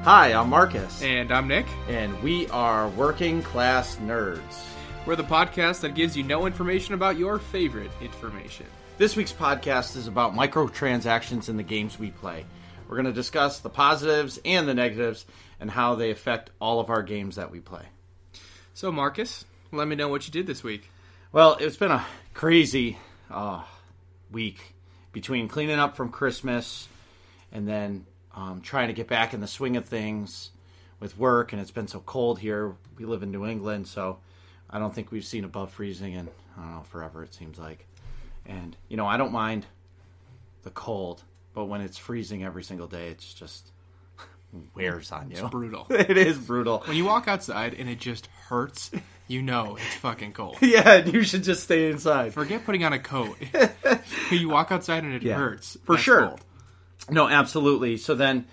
Hi, I'm Marcus. And I'm Nick. And we are Working Class Nerds. We're the podcast that gives you no information about your favorite information. This week's podcast is about microtransactions in the games we play. We're going to discuss the positives and the negatives and how they affect all of our games that we play. So, Marcus, let me know what you did this week. Well, it's been a crazy week between cleaning up from Christmas and then trying to get back in the swing of things with work, and it's been so cold here. We live in New England, so I don't think we've seen above freezing in, forever, it seems like. And, I don't mind the cold, but when it's freezing every single day, it's just wears on you. It's brutal. It is brutal. When you walk outside and it just hurts, you know it's fucking cold. Yeah, you should just stay inside. Forget putting on a coat. You walk outside and it hurts. For That's sure. Cold. No, absolutely. So then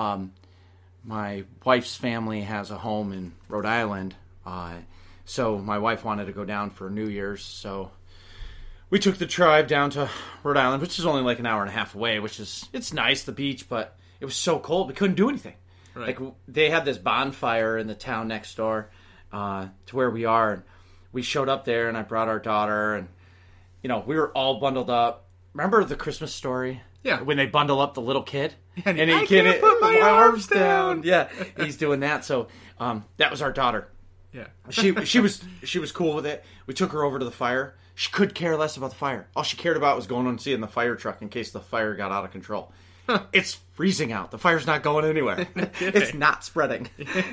my wife's family has a home in Rhode Island. So my wife wanted to go down for New Year's. So we took the drive down to Rhode Island, which is only like an hour and a half away, it's nice, the beach, but it was so cold we couldn't do anything. Right. Like they had this bonfire in the town next door to where we are. And we showed up there and I brought our daughter and, we were all bundled up. Remember the Christmas Story? Yeah. When they bundle up the little kid. And he I can't put my arms down. Yeah, he's doing that. So that was our daughter. Yeah. She was cool with it. We took her over to the fire. She could care less about the fire. All she cared about was going and seeing the fire truck in case the fire got out of control. It's freezing out. The fire's not going anywhere. It's not spreading.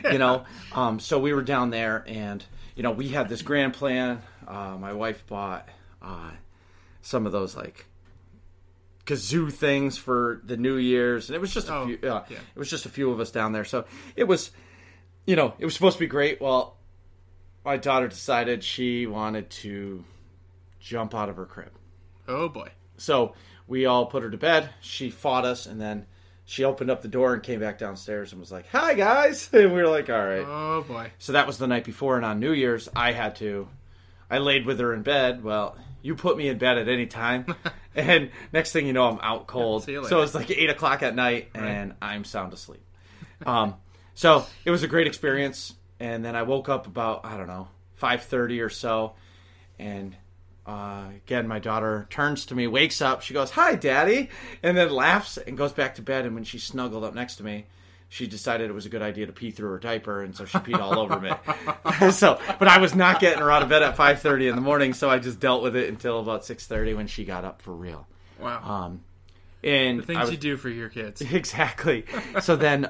So we were down there and, we had this grand plan. My wife bought some of those like kazoo things for the New Year's, and it was just a few. It was just a few of us down there, so it was, it was supposed to be great. Well, my daughter decided she wanted to jump out of her crib. Oh boy! So we all put her to bed. She fought us, and then she opened up the door and came back downstairs and was like, "Hi guys," and we were like, "All right." Oh boy! So that was the night before, and on New Year's, I laid with her in bed. Well, you put me in bed at any time. And next thing you know, I'm out cold. See you later. So it's like 8 o'clock at night, and I'm sound asleep. So it was a great experience. And then I woke up about, 5:30 or so. And again, my daughter turns to me, wakes up. She goes, "Hi, Daddy," and then laughs and goes back to bed. And when she snuggled up next to me, she decided it was a good idea to pee through her diaper, and so she peed all over me. But I was not getting her out of bed at 5:30 in the morning, so I just dealt with it until about 6:30 when she got up for real. Wow. And the things you do for your kids. Exactly. So then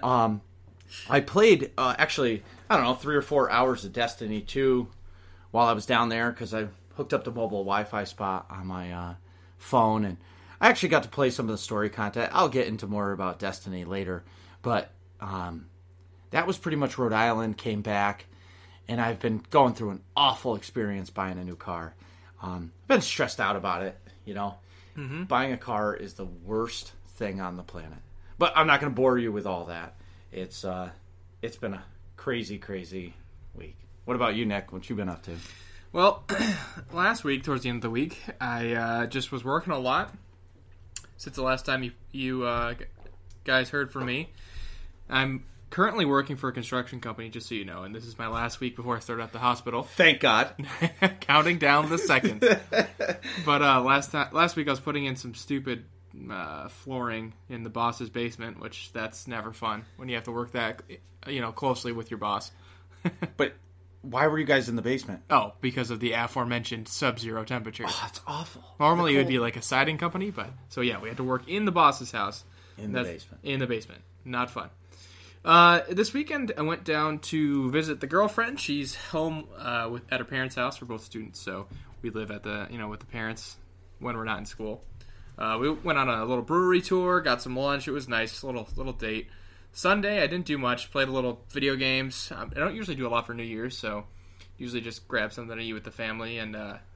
I played, 3 or 4 hours of Destiny 2 while I was down there, because I hooked up the mobile Wi-Fi spot on my phone, and I actually got to play some of the story content. I'll get into more about Destiny later, but that was pretty much Rhode Island, came back, and I've been going through an awful experience buying a new car. I've been stressed out about it, Mm-hmm. Buying a car is the worst thing on the planet. But I'm not going to bore you with all that. It's been a crazy, crazy week. What about you, Nick? What you been up to? Well, last week, towards the end of the week, I just was working a lot. Since the last time you guys heard from me, I'm currently working for a construction company, just so you know, and this is my last week before I start at the hospital. Thank God. Counting down the seconds. But last week I was putting in some stupid flooring in the boss's basement, which that's never fun when you have to work that closely with your boss. But why were you guys in the basement? Oh, because of the aforementioned sub-zero temperatures. Oh, that's awful. Normally it would be like a siding company, but so yeah, we had to work in the boss's house. In the basement. In the basement. Not fun. This weekend I went down to visit the girlfriend. She's home at her parents' house. We're both students, so we live at with the parents when we're not in school. We went on a little brewery tour, got some lunch. It was nice, little date. Sunday I didn't do much. Played a little video games. I don't usually do a lot for New Year's, so usually just grab something to eat with the family and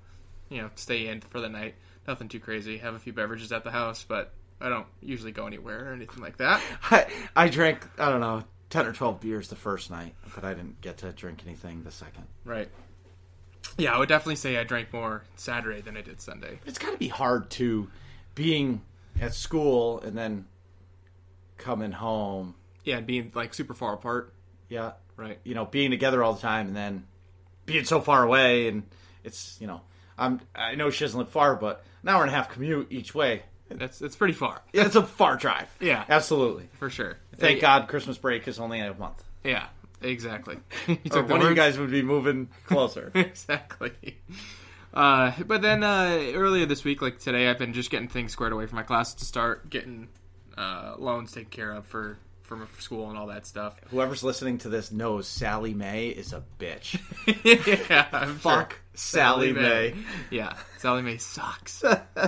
stay in for the night. Nothing too crazy. Have a few beverages at the house, but I don't usually go anywhere or anything like that. I drank, 10 or 12 beers the first night, but I didn't get to drink anything the second. Right. Yeah, I would definitely say I drank more Saturday than I did Sunday. It's got to be hard, too, being at school and then coming home Yeah, and being like super far apart. Yeah. Right. Being together all the time and then being so far away, and it's, I know she doesn't live far, but an hour and a half commute each way. It's pretty far. Yeah, it's a far drive. Yeah. Absolutely. For sure. Thank God Christmas break is only a month. Yeah, exactly. Or one of you guys would be moving closer. Exactly. But then earlier this week, like today, I've been just getting things squared away for my classes to start, getting loans taken care of for school and all that stuff. Whoever's listening to this knows Sally Mae is a bitch. Yeah, I'm Fuck sure. Sally Mae. Yeah, Sally Mae sucks.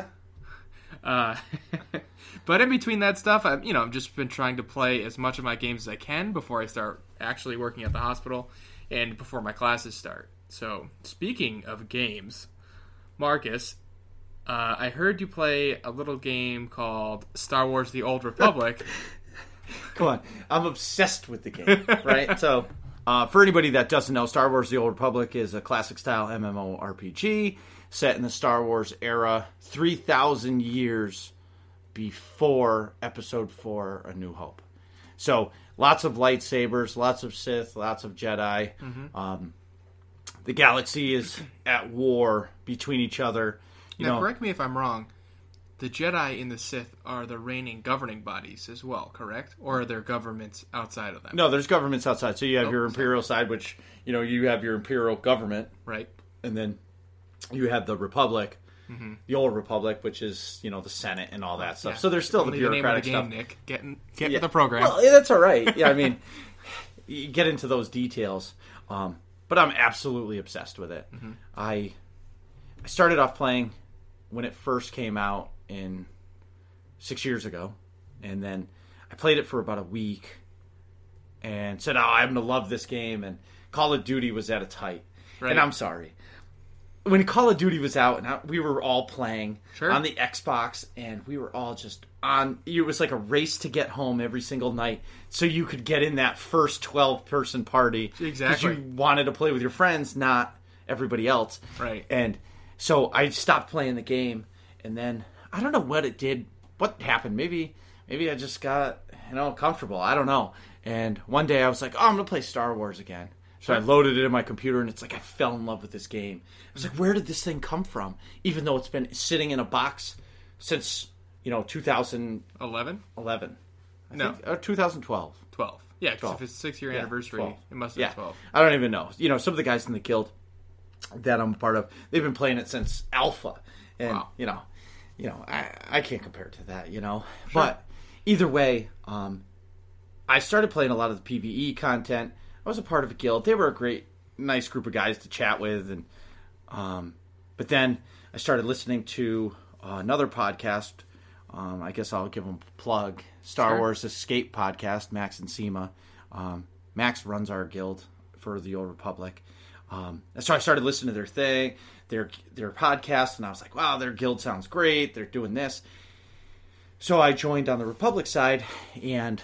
But in between that stuff, I've just been trying to play as much of my games as I can before I start actually working at the hospital and before my classes start. So, speaking of games, Marcus, I heard you play a little game called Star Wars: The Old Republic. Come on, I'm obsessed with the game, right? So, for anybody that doesn't know, Star Wars: The Old Republic is a classic-style MMORPG set in the Star Wars era, 3,000 years before Episode 4, A New Hope. So, lots of lightsabers, lots of Sith, lots of Jedi. Mm-hmm. The galaxy is at war between each other. Now, correct me if I'm wrong. The Jedi and the Sith are the reigning governing bodies as well, correct? Or are there governments outside of them? No, there's governments outside. So you have your Imperial side, which, you have your Imperial government. Right. And then you have the Republic, the Old Republic, which is, the Senate and all that stuff. Yeah. So there's still only the bureaucratic the name of the game, stuff. Nick. Get with the program. Well, that's all right. Yeah, I mean, you get into those details. But I'm absolutely obsessed with it. Mm-hmm. I started off playing when it first came out in 6 years ago, and then I played it for about a week and said, I'm going to love this game, and Call of Duty was at its height. Right. And I'm sorry. When Call of Duty was out, and we were all playing on the Xbox, and we were all just on, it was like a race to get home every single night so you could get in that first 12-person party. Exactly. Because you wanted to play with your friends, not everybody else. Right. And so I stopped playing the game, and then I don't know what it did, what happened. Maybe I just got, comfortable. I don't know. And one day I was like, I'm going to play Star Wars again. So I loaded it in my computer, and it's like I fell in love with this game. I was like, where did this thing come from? Even though it's been sitting in a box since, 2011? 11. No. 2012. 12. Yeah, because if it's 6-year anniversary, 12. It must have been 12. I don't even know. Some of the guys in the guild that I'm a part of, they've been playing it since Alpha. And, wow. I can't compare it to that, Sure. But either way, I started playing a lot of the PvE content. I was a part of a guild. They were a great, nice group of guys to chat with. And but then I started listening to another podcast. I guess I'll give them a plug. Star Wars Escape Podcast, Max and Seema. Max runs our guild for the Old Republic. So I started listening to their thing, their podcast, and I was like, wow, their guild sounds great. They're doing this. So I joined on the Republic side, and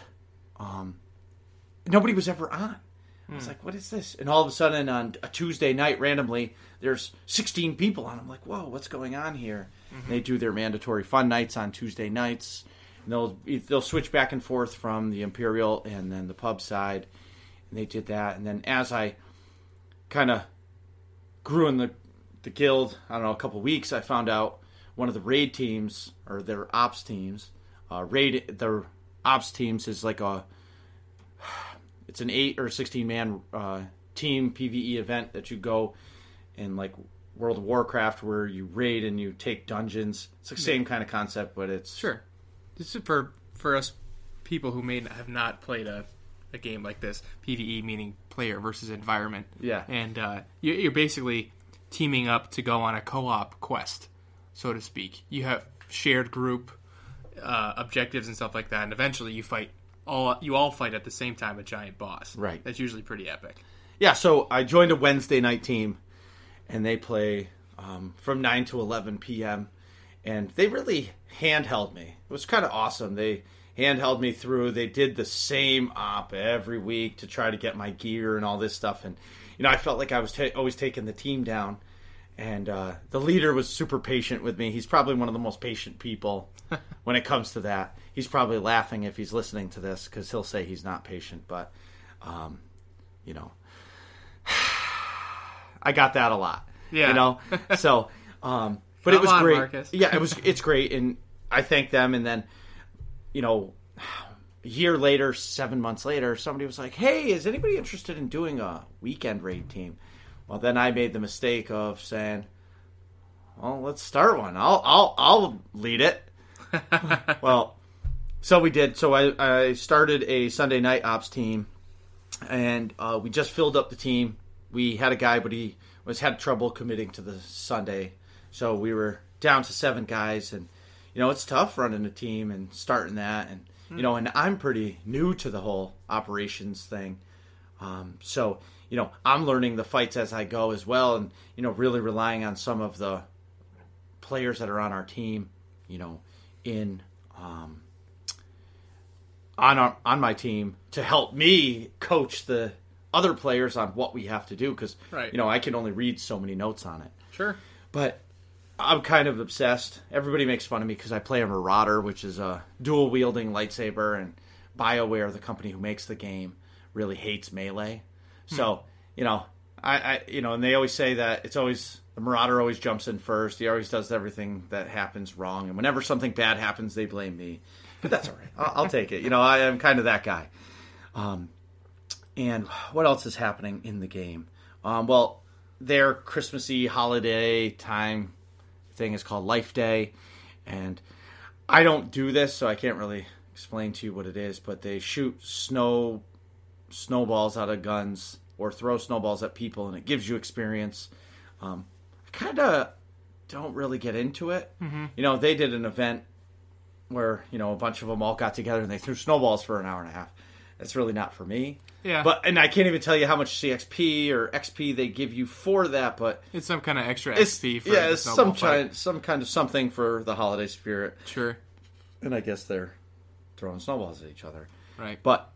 nobody was ever on. I was like, what is this? And all of a sudden, on a Tuesday night, randomly, there's 16 people on. I'm like, whoa, what's going on here? Mm-hmm. They do their mandatory fun nights on Tuesday nights. And they'll switch back and forth from the Imperial and then the pub side. And they did that. And then as I kind of grew in the guild, I don't know, a couple weeks, I found out one of the raid teams, or their ops teams, their ops teams is like it's an 8 or 16 man team PvE event that you go in, like World of Warcraft, where you raid and you take dungeons. It's the same kind of concept, but it's This is for us people who may have not played a game like this. PvE meaning player versus environment. Yeah, and you're basically teaming up to go on a co-op quest, so to speak. You have shared group objectives and stuff like that, and eventually you all fight at the same time a giant boss. Right. That's usually pretty epic. Yeah, so I joined a Wednesday night team, and they play from 9 to 11 p.m., and they really handheld me. It was kind of awesome. They handheld me through. They did the same op every week to try to get my gear and all this stuff, and I felt like I was always taking the team down, and the leader was super patient with me. He's probably one of the most patient people when it comes to that. he's probably laughing if he's listening to this because he'll say he's not patient. But, you know, I got that a lot. Yeah. You know? So, but Come it was on, great. Marcus. Yeah, it's great. And I thank them. And then, you know, a year later, 7 months later, somebody was like, hey, is anybody interested in doing a weekend raid team? Well, then I made the mistake of saying, well, let's start one. I'll lead it. Well, so we did. So I started a Sunday night ops team, and we just filled up the team. We had a guy, but he had trouble committing to the Sunday. So we were down to 7 guys, and, you know, it's tough running a team and starting that. And, you know, and I'm pretty new to the whole operations thing. So, you know, I'm learning the fights as I go as well, and, you know, really relying on some of the players that are on our team, you know, in on my team to help me coach the other players on what we have to do, because, Right. you know, I can only read so many notes on it. Sure. But I'm kind of obsessed. Everybody makes fun of me because I play a Marauder, which is a dual-wielding lightsaber, and BioWare, the company who makes the game, really hates Melee. So, you know, I you know, and they always say that it's always the Marauder always jumps in first. He always does everything that happens wrong, and whenever something bad happens, they blame me. But that's all right. I'll take it. You know, I am kind of that guy. And what else is happening in the game? Well, their Christmassy holiday time thing is called Life Day, and I don't do this, so I can't really explain to you what it is, but they shoot snowballs out of guns or throw snowballs at people, and it gives you experience. I kind of don't really get into it. Mm-hmm. You know, they did an event where, you know, a bunch of them all got together and they threw snowballs for an hour and a half. That's really not for me. Yeah. And I can't even tell you how much CXP or XP they give you for that, but It's some kind of extra XP for yeah, the it's snowball fight. some kind of something for the holiday spirit. Sure. And I guess they're throwing snowballs at each other. Right. But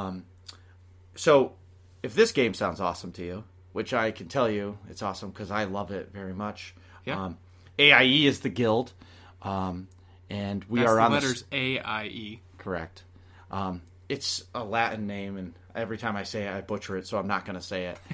so if this game sounds awesome to you, which I can tell you it's awesome because I love it very much. Yeah. AIE is the guild, and we That's are the on letters AIE. correct. It's a Latin name, and every time I say it, I butcher it, so I'm not going to say it.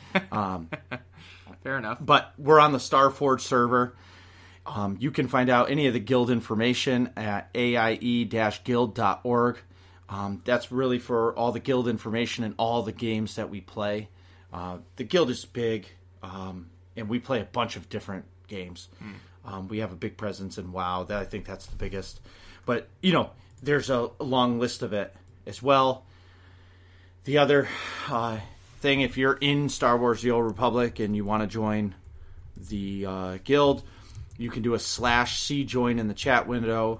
Fair enough. But we're on the Starforge server. You can find out any of the guild information at aie-guild.org. That's really for all the guild information and all the games that we play. The guild is big, and we play a bunch of different games. We have a big presence in WoW. I think that's the biggest. But, you know, there's a long list of it as well. The other thing, if you're in Star Wars The Old Republic and you want to join the guild, you can do a /C join in the chat window,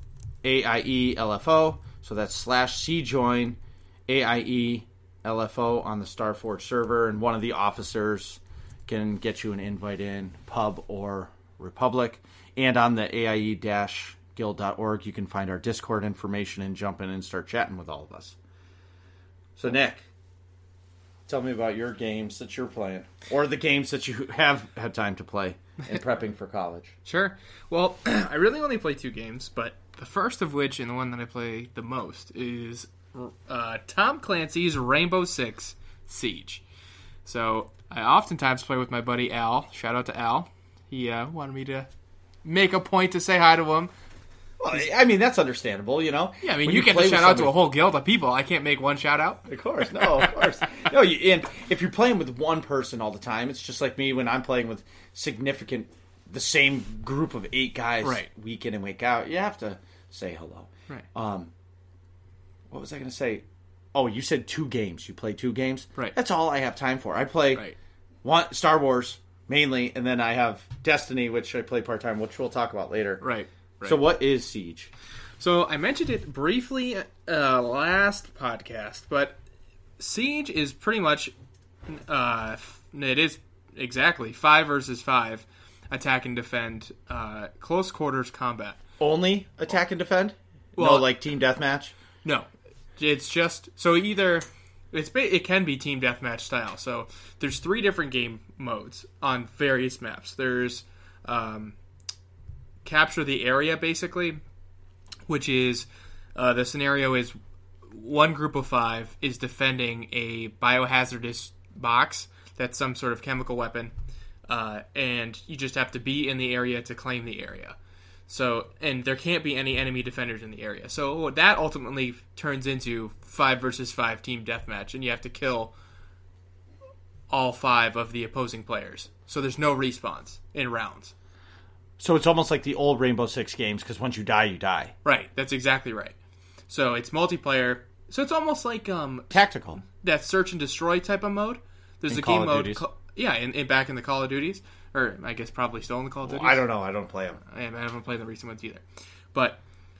AIE LFO. So that's /C join AIE LFO on the Starforge server, and one of the officers can get you an invite in, pub or Republic. And on the AIE-guild.org, you can find our Discord information and jump in and start chatting with all of us. So, Nick, tell me about your games that you're playing, or the games that you have had time to play in prepping for college. Sure. Well, I really only play 2 games, but the first of which, and the one that I play the most, is Tom Clancy's Rainbow Six Siege. So I oftentimes play with my buddy Al. Shout out to Al. He wanted me to make a point to say hi to him. Well, I mean, that's understandable, you know? Yeah, I mean, When you get to play shout with out to somebody- a whole guild of people. I can't make one shout out. Of course, no, of course. No, and if you're playing with one person all the time, it's just like me when I'm playing with the same group of 8 guys Right. week in and week out. You have to say hello. Right. What was I going to say? Oh, you said 2 games. You play 2 games? Right. That's all I have time for. I play Right. one Star Wars mainly, and then I have Destiny, which I play part-time, which we'll talk about later. Right. So what is Siege? So I mentioned it briefly last podcast, but Siege is pretty much it is exactly 5 versus 5 attack and defend close quarters combat. Only attack and defend? Well- no, like team deathmatch? No, it's just so either it can be team deathmatch style. So there's 3 different game modes on various maps. There's capture the area basically, which is The scenario is one group of 5 is defending a biohazardous box that's some sort of chemical weapon, and you just have to be in the area to claim the area. So, and there can't be any enemy defenders in the area. So that ultimately turns into 5 versus 5 team deathmatch, and you have to kill all 5 of the opposing players. So there's no respawns in rounds. So it's almost like the old Rainbow Six games, because once you die, you die. Right, that's exactly right. So it's multiplayer. So it's almost like tactical. That search and destroy type of mode. There's in a Call game of mode, in back in the Call of Duties, or I guess probably still in the Call of Duties. I don't know. I don't play them. I haven't played the recent ones either. But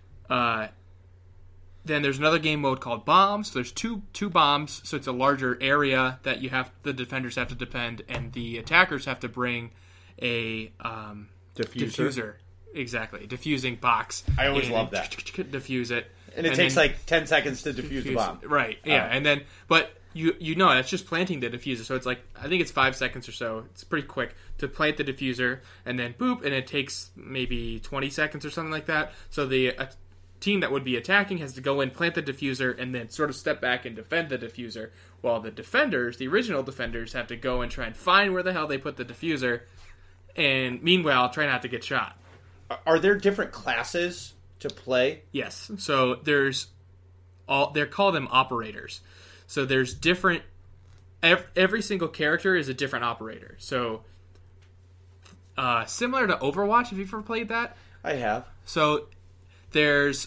then there's another game mode called Bombs. So there's two bombs, so it's a larger area that the defenders have to defend, and the attackers have to bring a diffuser. Exactly, a diffusing box. I always love that. Diffuse it. And it takes like 10 seconds to defuse the bomb. Right, yeah. And then, but you know, it's just planting the diffuser. So it's like, I think it's 5 seconds or so. It's pretty quick to plant the diffuser, and then boop, and it takes maybe 20 seconds or something like that. So the team that would be attacking has to go in, plant the diffuser, and then sort of step back and defend the diffuser, while the defenders, the original defenders, have to go and try and find where the hell they put the diffuser, and meanwhile, try not to get shot. Are there different classes to play? Yes. So they're called them operators. So there's different, every single character is a different operator. So similar to Overwatch, if you've ever played that. I have. So there's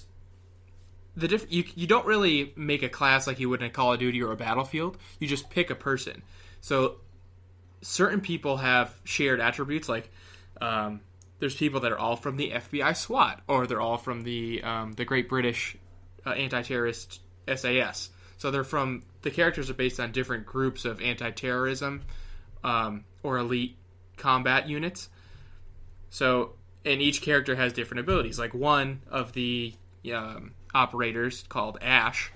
you don't really make a class like you would in a Call of Duty or a Battlefield. You just pick a person. So certain people have shared attributes, like there's people that are all from the FBI SWAT, or they're all from the Great British Anti-Terrorist SAS. So the characters are based on different groups of anti-terrorism or elite combat units. So, and each character has different abilities. Like one of the operators, called Ash,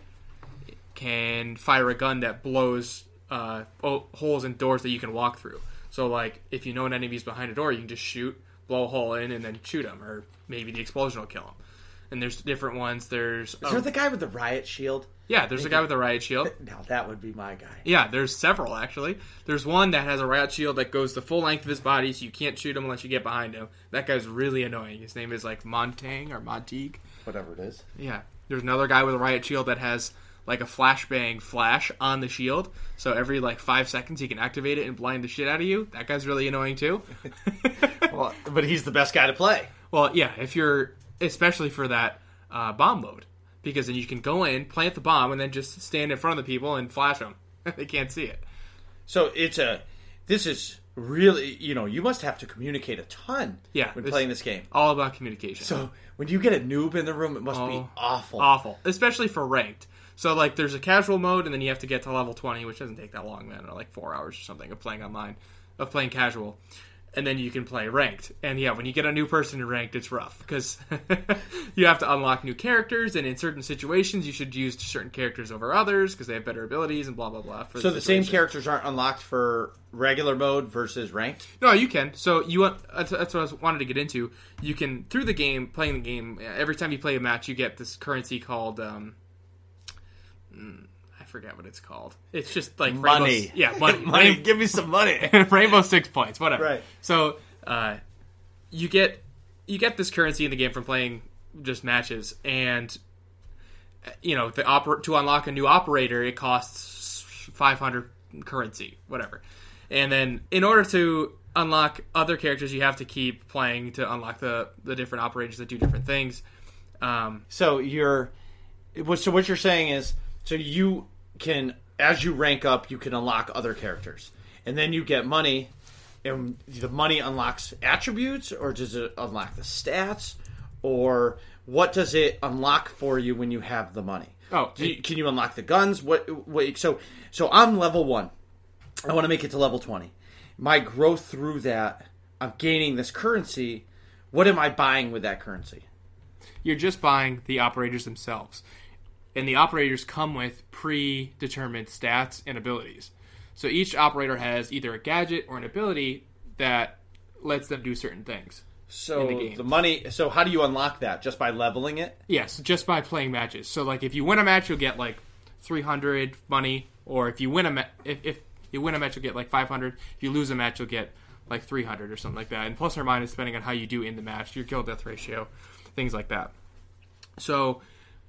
can fire a gun that blows holes in doors that you can walk through. So, like, if you know an enemy's behind a door, you can just shoot, blow a hole in, and then shoot them, or maybe the explosion will kill them. And there's different ones. Is there the guy with the riot shield? Yeah, there's a guy with a riot shield. Now that would be my guy. Yeah, there's several, actually. There's one that has a riot shield that goes the full length of his body, so you can't shoot him unless you get behind him. That guy's really annoying. His name is, like, Montang or Monteague. Whatever it is. Yeah. There's another guy with a riot shield that has, like, a flashbang flash on the shield. So every, like, 5 seconds he can activate it and blind the shit out of you. That guy's really annoying, too. Well, but he's the best guy to play. Well, yeah, especially for that bomb mode. Because then you can go in, plant the bomb, and then just stand in front of the people and flash them. They can't see it. So this is really, you must have to communicate a ton when playing this game. All about communication. So when you get a noob in the room, it must be awful. Awful. Especially for ranked. So, like, there's a casual mode, and then you have to get to level 20, which doesn't take that long, man. Or like 4 hours or something of playing online, of playing casual. And then you can play ranked. And yeah, when you get a new person in ranked, it's rough. Because you have to unlock new characters, and in certain situations, you should use certain characters over others, because they have better abilities, and blah, blah, blah. So the same characters aren't unlocked for regular mode versus ranked? No, you can. So that's what I wanted to get into. You can, through the game, playing the game, every time you play a match, you get this currency called... I forget what it's called. It's just like money. Money. Give me some money. Rainbow 6 points, whatever. Right. So you get this currency in the game from playing just matches, and to unlock a new operator, it costs 500 currency, whatever. And then in order to unlock other characters, you have to keep playing to unlock the different operators that do different things. So what you're saying is, so you can, as you rank up, you can unlock other characters. And then you get money, and the money unlocks attributes, or does it unlock the stats? Or what does it unlock for you when you have the money? Can you unlock the guns? So I'm level 1. I want to make it to level 20. My growth through that, I'm gaining this currency. What am I buying with that currency? You're just buying the operators themselves. And the operators come with predetermined stats and abilities. So each operator has either a gadget or an ability that lets them do certain things. So in the game. the money. So how do you unlock that? Just by leveling it? Yes, just by playing matches. So like if you win a match, you'll get like 300 money, or if you win a if you win a match, you'll get like 500. If you lose a match, you'll get like 300 or something like that. And plus or minus depending on how you do in the match, your kill death ratio, things like that. So,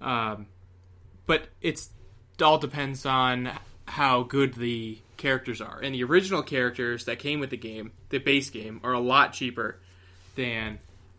but it all depends on how good the characters are. And the original characters that came with the game, the base game, are a lot cheaper than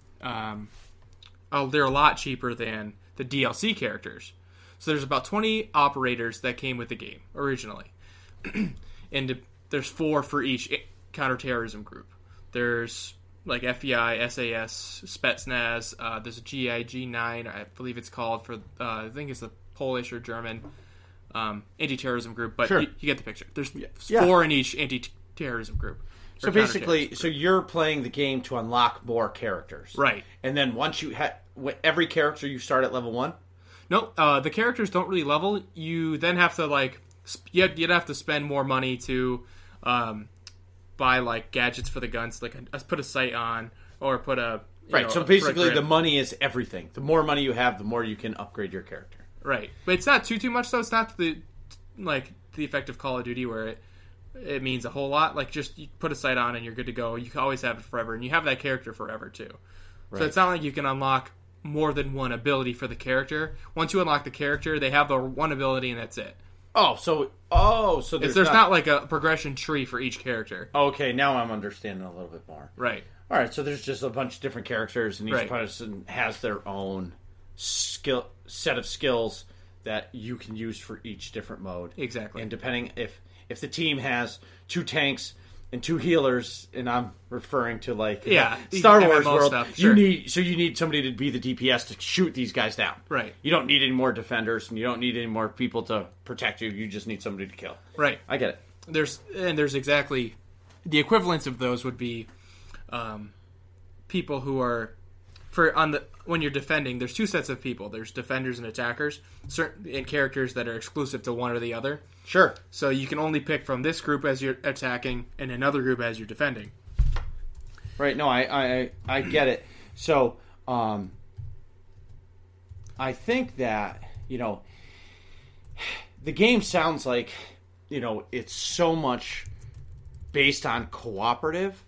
they're a lot cheaper than the DLC characters. So there's about 20 operators that came with the game originally. And there's 4 for each counterterrorism group. There's like FBI, SAS, Spetsnaz, there's a GIG-9, I believe it's called, for I think it's the Polish or German anti-terrorism group, but Sure. you get the picture. There's 4 in each anti-terrorism group. So basically, so you're playing the game to unlock more characters. Right. And then once you every character you start at level 1? No, the characters don't really level. You then have to like you'd have to spend more money to buy like gadgets for the guns, like put a sight on or put a Right. So basically, the money is everything. The more money you have, the more you can upgrade your character. Right, but it's not too much though. It's not the effect of Call of Duty where it means a whole lot. Like just you put a sight on and you're good to go. You can always have it forever, and you have that character forever too. Right. So it's not like you can unlock more than one ability for the character. Once you unlock the character, they have the one ability and that's it. So there's not like a progression tree for each character. Okay, now I'm understanding a little bit more. Right. All right, so there's just a bunch of different characters, and each Right. person has their own set of skills that you can use for each different mode. Exactly. And depending if the team has 2 tanks and 2 healers, and I'm referring to like Star Wars MMO world, stuff, sure. you need somebody to be the DPS to shoot these guys down. Right. You don't need any more defenders, and you don't need any more people to protect you. You just need somebody to kill. Right. I get it. There's exactly the equivalence of those would be people who are when you're defending. There's 2 sets of people. There's defenders and attackers, and characters that are exclusive to one or the other. Sure. So you can only pick from this group as you're attacking and another group as you're defending. Right. No, I get it. So, I think that, the game sounds like, it's so much based on cooperative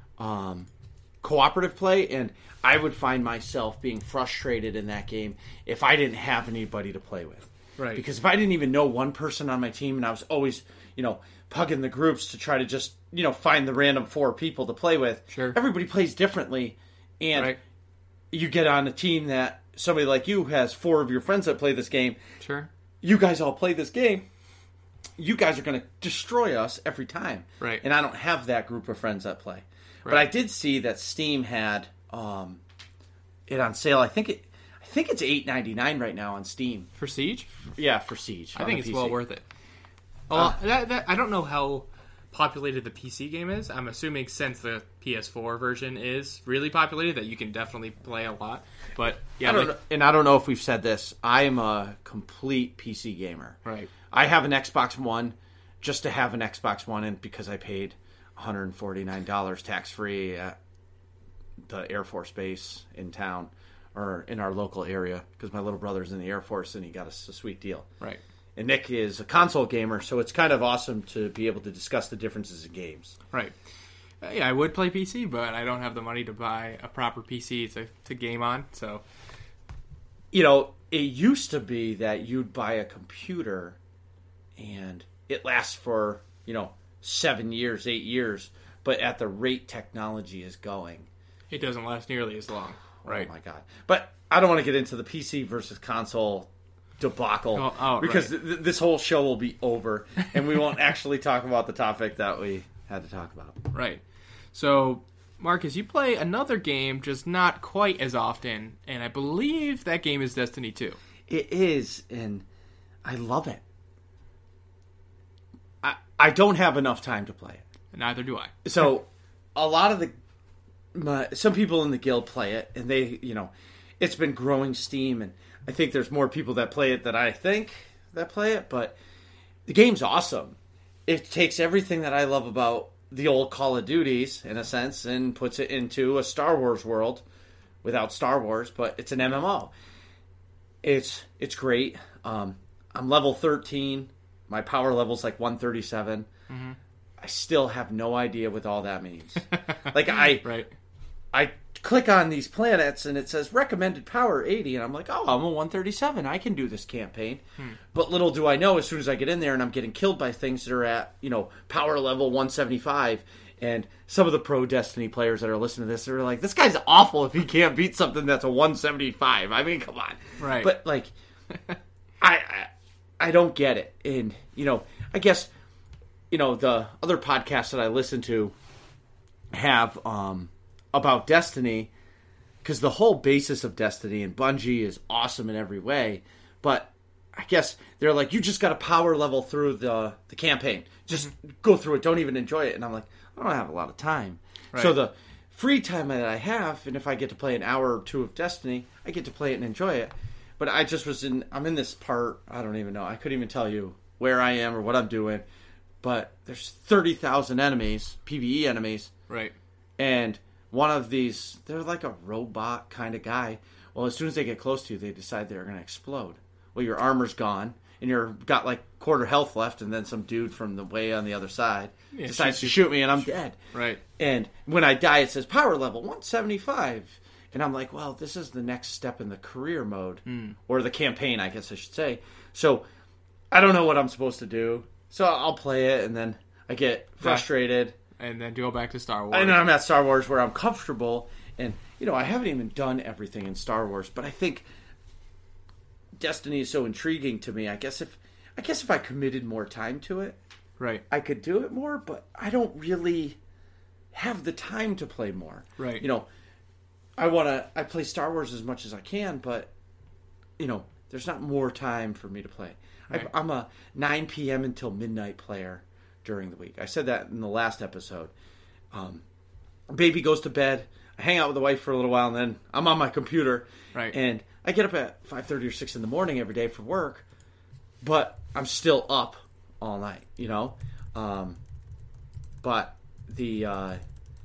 play, and I would find myself being frustrated in that game if I didn't have anybody to play with. Right. Because if I didn't even know one person on my team, and I was always, pugging the groups to try to just, find the random 4 people to play with. Sure. Everybody plays differently, and Right. you get on a team that somebody like you has 4 of your friends that play this game. Sure. You guys all play this game. You guys are going to destroy us every time. Right. And I don't have that group of friends that play. Right. But I did see that Steam had it on sale. I think it's $8.99 right now on Steam. For Siege? Yeah, for Siege. I think it's well worth it. I don't know how populated the PC game is. I'm assuming since the PS4 version is really populated that you can definitely play a lot. But yeah, I don't know if we've said this. I am a complete PC gamer. Right. I have an Xbox One just to have an Xbox One, and because I paid $149 tax-free at the Air Force Base in town, or in our local area, because my little brother's in the Air Force and he got us a sweet deal. Right. And Nick is a console gamer, so it's kind of awesome to be able to discuss the differences in games. Right. Yeah, I would play PC, but I don't have the money to buy a proper PC to game on, so... It used to be that you'd buy a computer and it lasts for, 7 years, 8 years, but at the rate technology is going, it doesn't last nearly as long. Right. Oh my God. But I don't want to get into the PC versus console debacle because right. This whole show will be over and we won't actually talk about the topic that we had to talk about. Right. So, Marcus, you play another game, just not quite as often, and I believe that game is Destiny 2. It is, and I love it. I don't have enough time to play it. Neither do I. So, a lot of some people in the guild play it, and they, it's been growing steam, and I think there's more people that play it than I think that play it, but the game's awesome. It takes everything that I love about the old Call of Duties, in a sense, and puts it into a Star Wars world without Star Wars, but it's an MMO. It's great. I'm level 13. My power level's like 137. Mm-hmm. I still have no idea what all that means. Like, I click on these planets and it says recommended power 80, and I'm like, oh, I'm a 137. I can do this campaign. But little do I know, as soon as I get in there and I'm getting killed by things that are at, power level 175, and some of the pro Destiny players that are listening to this are like, this guy's awful if he can't beat something that's a 175. I mean, come on. Right. But, like, I don't get it. And, I guess, the other podcasts that I listen to have about Destiny, because the whole basis of Destiny and Bungie is awesome in every way, but I guess they're like, you just got to power level through the campaign. Just go through it. Don't even enjoy it. And I'm like, I don't have a lot of time. Right. So the free time that I have, and if I get to play an hour or two of Destiny, I get to play it and enjoy it. But I'm in this part, I don't even know. I couldn't even tell you where I am or what I'm doing. But there's 30,000 enemies, PvE enemies. Right. And one of these, they're like a robot kind of guy. Well, as soon as they get close to you, they decide they're going to explode. Well, your armor's gone, and you've got like quarter health left, and then some dude from the way on the other side decides to shoot me, and I'm dead. Right. And when I die, it says power level 175. And I'm like, well, this is the next step in the career mode, or the campaign, I guess I should say. So I don't know what I'm supposed to do. So I'll play it, and then I get frustrated. And then go back to Star Wars. And then I'm at Star Wars where I'm comfortable. And, I haven't even done everything in Star Wars, but I think Destiny is so intriguing to me. I guess if I committed more time to it, right, I could do it more, but I don't really have the time to play more. Right. I play Star Wars as much as I can, but, there's not more time for me to play. Right. I'm a 9 p.m. until midnight player during the week. I said that in the last episode. Baby goes to bed. I hang out with the wife for a little while, and then I'm on my computer. Right. And I get up at 5:30 or 6 in the morning every day for work, but I'm still up all night, But the,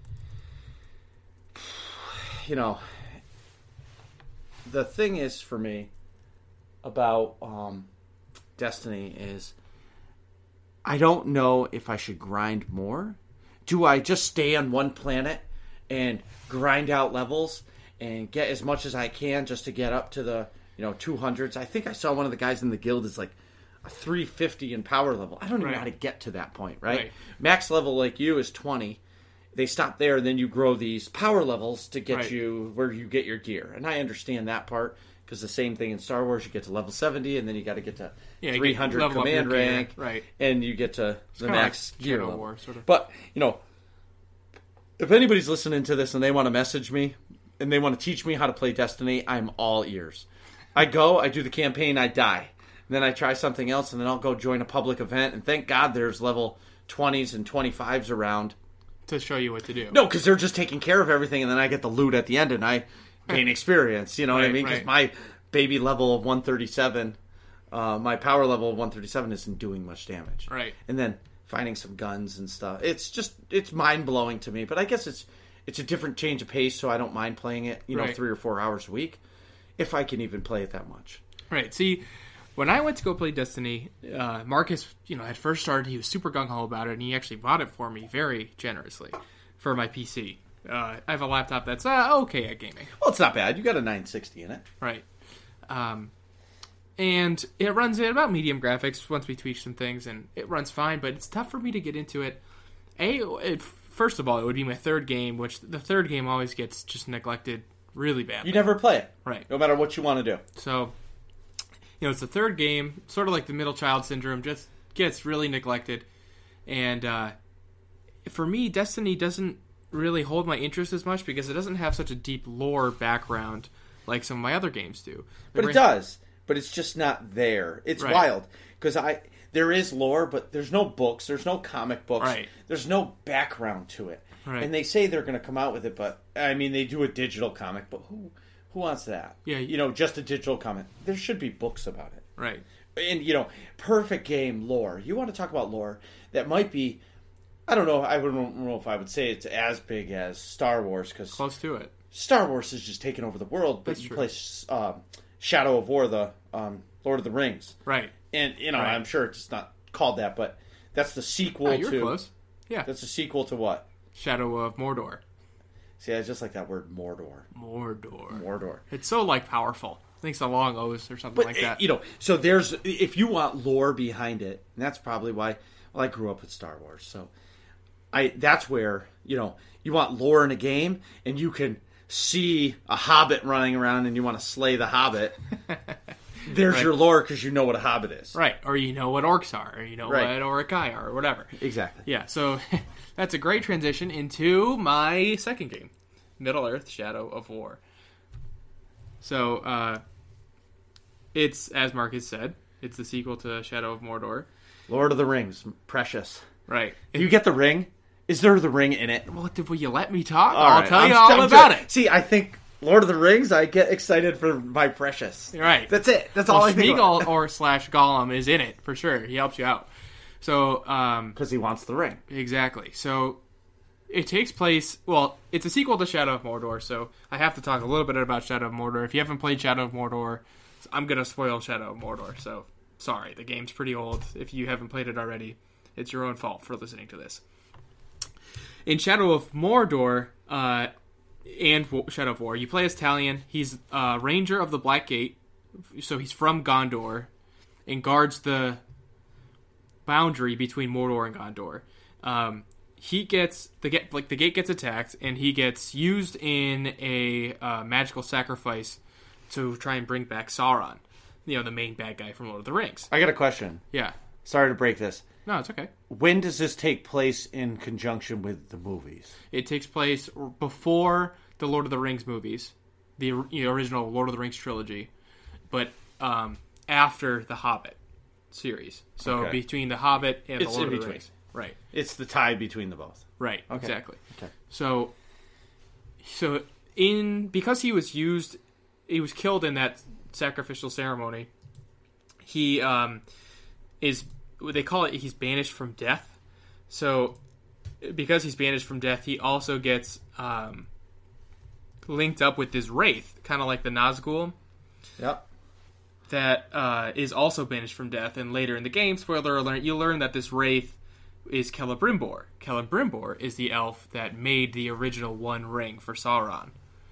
the thing is for me about Destiny is I don't know if I should grind more. Do I just stay on one planet and grind out levels and get as much as I can just to get up to the 200s? I think I saw one of the guys in the guild is like a 350 in power level. I don't even know how to get to that point, right? Max level like you is 20. They stop there, and then you grow these power levels to get you where you get your gear. And I understand that part, because the same thing in Star Wars, you get to level 70, and then you got to get to 300 command rank, and you get to the max gear level. War, sort of. But, if anybody's listening to this and they want to message me, and they want to teach me how to play Destiny, I'm all ears. I do the campaign, I die. And then I try something else, and then I'll go join a public event, and thank God there's level 20s and 25s around. To show you what to do. No, because they're just taking care of everything, and then I get the loot at the end, and I gain experience. You know what I mean? Because my baby level of 137, my power level of 137 isn't doing much damage. Right. And then finding some guns and stuff. It's mind-blowing to me, but I guess it's a different change of pace, so I don't mind playing it, 3 or 4 hours a week, if I can even play it that much. Right. See, when I went to go play Destiny, Marcus, had first started, he was super gung-ho about it, and he actually bought it for me very generously for my PC. I have a laptop that's okay at gaming. Well, it's not bad. You got a 960 in it. Right. And it runs at about medium graphics once we tweak some things, and it runs fine, but it's tough for me to get into it. First of all, it would be my third game, which the third game always gets just neglected really badly. You never play it. Right. No matter what you want to do. So, it's the third game, sort of like the middle child syndrome, just gets really neglected. And for me, Destiny doesn't really hold my interest as much because it doesn't have such a deep lore background like some of my other games do. But it does. But it's just not there. It's wild. Because there is lore, but there's no books. There's no comic books. Right. There's no background to it. Right. And they say they're going to come out with it, but, they do a digital comic, but who wants that? Yeah. Just a digital comic. There should be books about it. Right. And, perfect game lore. You want to talk about lore that might be I don't know. I don't know if I would say it's as big as Star Wars because Close to it. Star Wars is just taking over the world. But That's you true. play Shadow of War, the Lord of the Rings, Right. and Right. I'm sure it's not called that, but that's the sequel Oh, you were to. close. Yeah. That's the sequel to what? Shadow of Mordor. See, I just like that word Mordor. Mordor. It's so, powerful. I think it's a long O's or something But like that. so there's if you want lore behind it, and that's probably why. Well, I grew up with Star Wars, so that's where you want lore in a game, and you can see a hobbit running around, and you want to slay the hobbit. There's Right. your lore because you know what a hobbit is. Right. Or you know what orcs are, or you know Right. what Orokai are, or whatever. Exactly. Yeah, so that's a great transition into my second game, Middle-earth: Shadow of War. So, it's, as Marcus said, it's the sequel to Shadow of Mordor. Lord of the Rings, precious. Right. Do you get the ring? Is there the ring in it? Well, will you let me talk? All I'll right, tell you I'm all about good. it. See, I think Lord of the Rings, I get excited for my precious. Right. That's it. That's all I think about. Smeagol or / Gollum is in it, for sure. He helps you out. So, Because he wants the ring. exactly. So, it takes place... Well, it's a sequel to Shadow of Mordor, so I have to talk a little bit about Shadow of Mordor. If you haven't played Shadow of Mordor, I'm going to spoil Shadow of Mordor, so sorry. The game's pretty old. If you haven't played it already, it's your own fault for listening to this. In Shadow of Mordor, and Shadow of War, you play as Talion. He's a ranger of the Black Gate, so he's from Gondor, and guards the boundary between Mordor and Gondor. He gets the gate gets attacked, and he gets used in a magical sacrifice to try and bring back Sauron, the main bad guy from Lord of the Rings. I got a question. Yeah, Sorry to break this. no, it's okay. When does this take place in conjunction with the movies? It takes place before the Lord of the Rings movies, the original Lord of the Rings trilogy, but after the Hobbit series. So Okay. between the Hobbit and It's the Lord in of the between. Rings. Right. It's the tie between the both. Right. Okay. Exactly. Okay. So because he was killed in that sacrificial ceremony. He is, they call it, he's banished from death. So because he's banished from death, he also gets linked up with this wraith, kind of like the Nazgul, Yep. that is also banished from death. And later in the game, spoiler alert, you learn that this wraith is Celebrimbor. Celebrimbor is the elf that made the original One Ring for Sauron.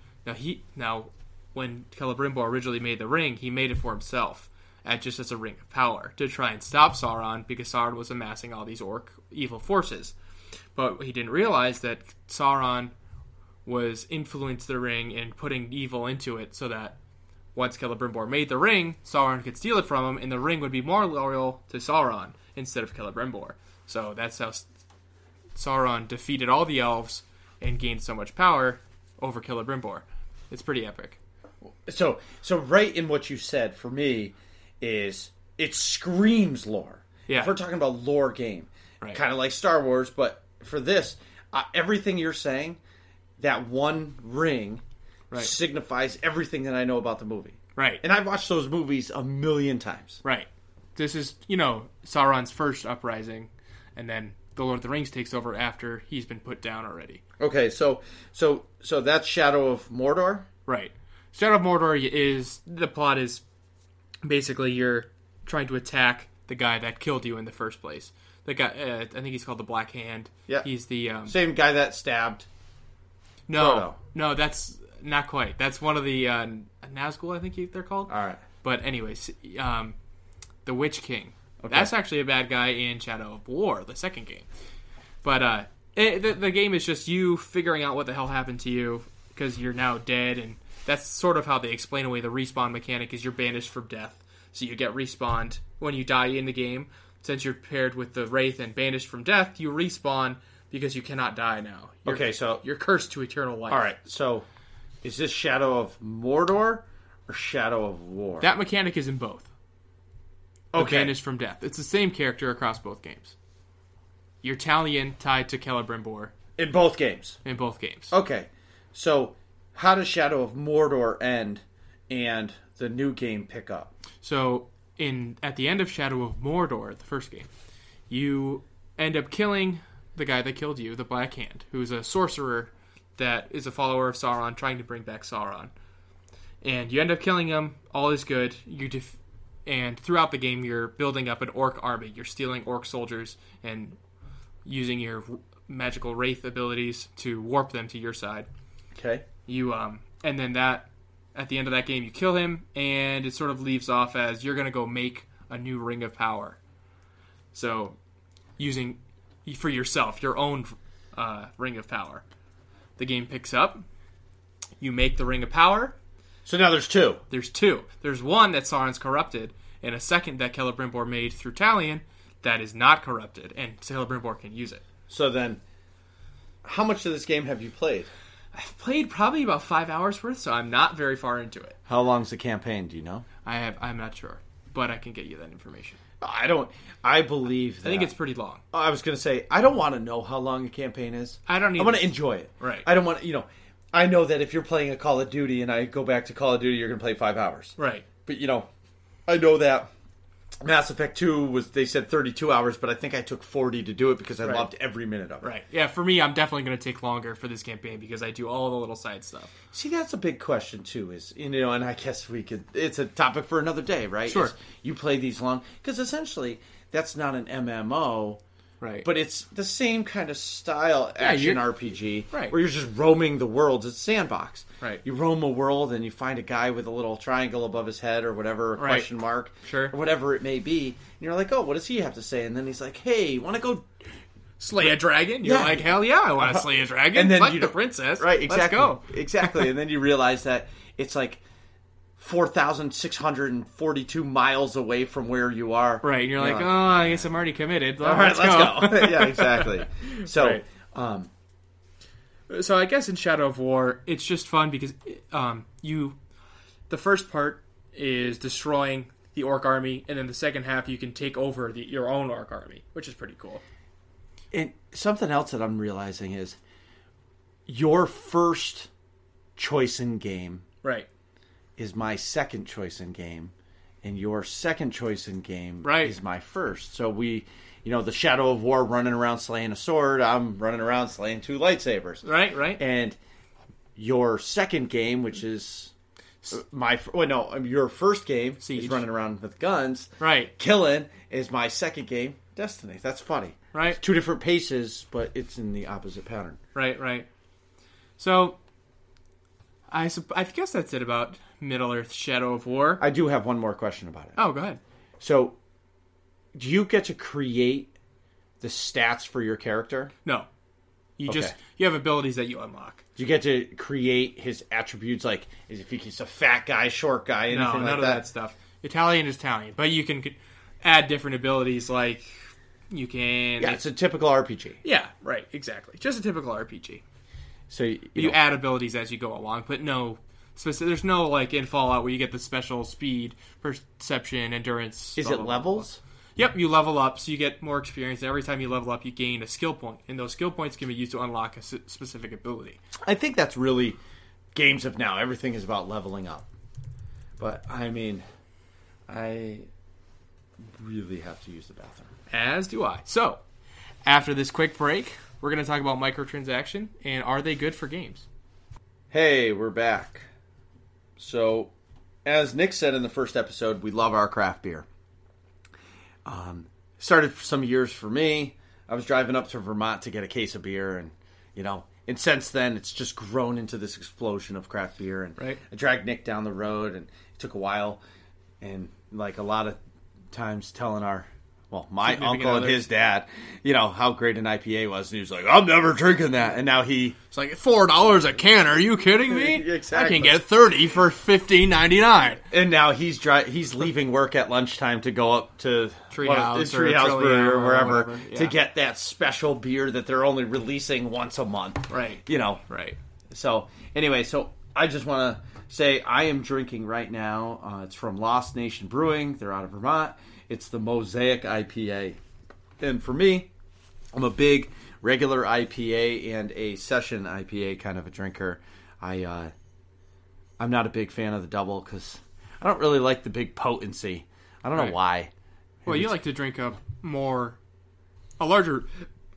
Now, when Celebrimbor originally made the ring, he made it for himself, just as a ring of power, to try and stop Sauron, because Sauron was amassing all these orc evil forces. But he didn't realize that Sauron was influenced the ring and putting evil into it, so that once Celebrimbor made the ring, Sauron could steal it from him, and the ring would be more loyal to Sauron instead of Celebrimbor. So that's how Sauron defeated all the elves and gained so much power over Celebrimbor. It's pretty epic. So right in what you said for me is it screams lore. Yeah. If we're talking about lore game, Right. kind of like Star Wars, but for this, everything you're saying, that one ring Right. signifies everything that I know about the movie. Right. And I've watched those movies a million times. Right. This is, Sauron's first uprising, and then the Lord of the Rings takes over after he's been put down already. Okay, so that's Shadow of Mordor? Right. Shadow of Mordor the plot is basically you're trying to attack the guy that killed you in the first place. The guy, I think he's called the Black Hand. Yeah. He's the Same guy that stabbed no, Frodo. that's not quite. That's one of the Nazgul, I think they're called. All right. But anyways, the Witch King. Okay. That's actually a bad guy in Shadow of War, the second game. But the game is just you figuring out what the hell happened to you because you're now dead, and that's sort of how they explain away the respawn mechanic. Is you're banished from death, so you get respawned when you die in the game. Since you're paired with the Wraith and banished from death, you respawn because you cannot die now. You're cursed to eternal life. All right, so is this Shadow of Mordor or Shadow of War? That mechanic is in both. The Okay. banished from death. It's the same character across both games. You're Talion tied to Celebrimbor In both games. in both games. Okay, so how does Shadow of Mordor end and the new game pick up? So, at the end of Shadow of Mordor, the first game, you end up killing the guy that killed you, the Black Hand, who's a sorcerer that is a follower of Sauron, trying to bring back Sauron. And you end up killing him. All is good. And throughout the game, you're building up an orc army. You're stealing orc soldiers and using your magical wraith abilities to warp them to your side. Okay. And then at the end of that game, you kill him, and it sort of leaves off as you're going to go make a new Ring of Power. So, using for yourself your own Ring of Power. The game picks up. You make the Ring of Power. So now there's two. There's two. There's one that Sauron's corrupted, and a second that Celebrimbor made through Talion that is not corrupted, and Celebrimbor can use it. So then, how much of this game have you played? I've played probably about 5 hours worth, so I'm not very far into it. How long's the campaign? Do you know? I'm not sure, but I can get you that information. I believe that. I think it's pretty long. I was going to say, I don't want to know how long a campaign is. I want to enjoy it. Right. I don't want to, I know that if you're playing a Call of Duty and I go back to Call of Duty, you're going to play 5 hours. Right. But, I know that Mass Effect 2 they said 32 hours, but I think I took 40 to do it because I loved every minute of it. Right. Yeah, for me, I'm definitely going to take longer for this campaign because I do all the little side stuff. See, that's a big question, too, and I guess it's a topic for another day, right? Sure. You play these long, because essentially, that's not an MMO, right? But it's the same kind of style action RPG, right? Where you're just roaming the world. It's a sandbox, right? You roam a world and you find a guy with a little triangle above his head or whatever, a question mark, sure, or whatever it may be. And you're like, oh, what does he have to say? And then he's like, hey, want to go slay a dragon? You're like, hell yeah, I want to slay a dragon. And then fuck the princess, right? Exactly, let's go. Exactly. And then you realize that it's like 4,642 miles away from where you are. Right, and you're like, oh, I guess I'm already committed. All right, let's go. Yeah, exactly. So, so I guess in Shadow of War, it's just fun because the first part is destroying the orc army, and then the second half you can take over your own orc army, which is pretty cool. And something else that I'm realizing is your first choice in game, right, is my second choice in game, and your second choice in game is my first. So we, the Shadow of War running around slaying a sword, I'm running around slaying 2 lightsabers. Right. And your second game, which is your first game, Siege, is running around with guns. Right. Killing is my second game, Destiny. That's funny. Right. It's 2 different paces, but it's in the opposite pattern. Right. So, I guess that's it about Middle-earth Shadow of War. I do have one more question about it. Oh, go ahead. So, do you get to create the stats for your character? No. You have abilities that you unlock. Do you get to create his attributes, like if he's a fat guy, short guy, anything like that? No, none of that stuff. Italian is Italian, but you can add different abilities, like you can... Yeah, it's a typical RPG. Yeah, right, exactly. Just a typical RPG. So you add abilities as you go along, but there's no like in Fallout where you get the special speed, perception, endurance. Is it levels? Yep, you level up, so you get more experience. And every time you level up, you gain a skill point, and those skill points can be used to unlock a specific ability. I think that's really games of now. Everything is about leveling up. But I mean, I really have to use the bathroom. As do I. So, after this quick break, we're going to talk about microtransaction, and are they good for games? Hey, we're back. So, as Nick said in the first episode, we love our craft beer. Started for some years for me. I was driving up to Vermont to get a case of beer, and since then, it's just grown into this explosion of craft beer. And right. I dragged Nick down the road, and it took a while. And like a lot of times telling my uncle and his dad, how great an IPA was. And he was like, I'm never drinking that. And now it's like $4 a can. Are you kidding me? Exactly. I can get 30 for $15.99. And now he's leaving work at lunchtime to go up to Treehouse Brewery or wherever to get that special beer that they're only releasing once a month. Right. Right. So anyway, I just want to say I am drinking right now. It's from Lost Nation Brewing. They're out of Vermont. It's the Mosaic IPA. And for me, I'm a big regular IPA and a session IPA kind of a drinker. I'm not a big fan of the double because I don't really like the big potency. I don't know why. Well, you like to drink a larger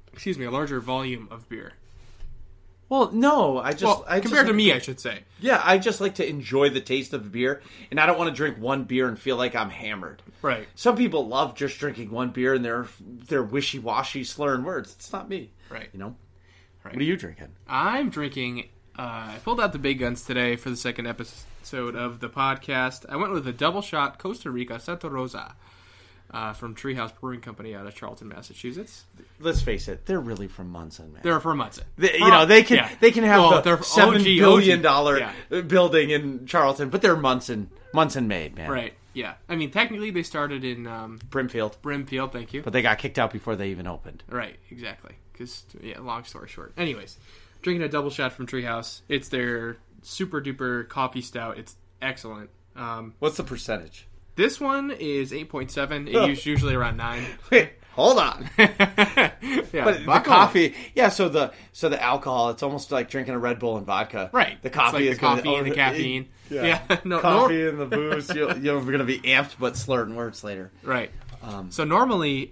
a larger volume of beer. Well, no, compared to me, I should say. Yeah, I just like to enjoy the taste of the beer, and I don't want to drink one beer and feel like I'm hammered. Right. Some people love just drinking one beer and they're wishy-washy, slurring words. It's not me. Right. You know? Right. What are you drinking? I'm drinking... I pulled out the big guns today for the second episode of the podcast. I went with a double shot Costa Rica Santa Rosa from Treehouse Brewing Company out of Charlton, Massachusetts. Let's face it, they're really from Munson, man. They're from Munson. They can have the $7 billion building in Charlton, but they're Munson made, man. Right. Yeah. I mean, technically they started in Brimfield, thank you. But they got kicked out before they even opened. Right. Exactly. Because long story short. Anyways, drinking a double shot from Treehouse. It's their super duper coffee stout. It's excellent. What's the percentage? This one is 8.7. It's usually around 9. Wait, hold on. Yeah, but the coffee, so the alcohol, it's almost like drinking a Red Bull and vodka. Right. The coffee is the coffee and the caffeine. Yeah. Coffee and the booze. You're going to be amped, but slurring words later. Right. So normally,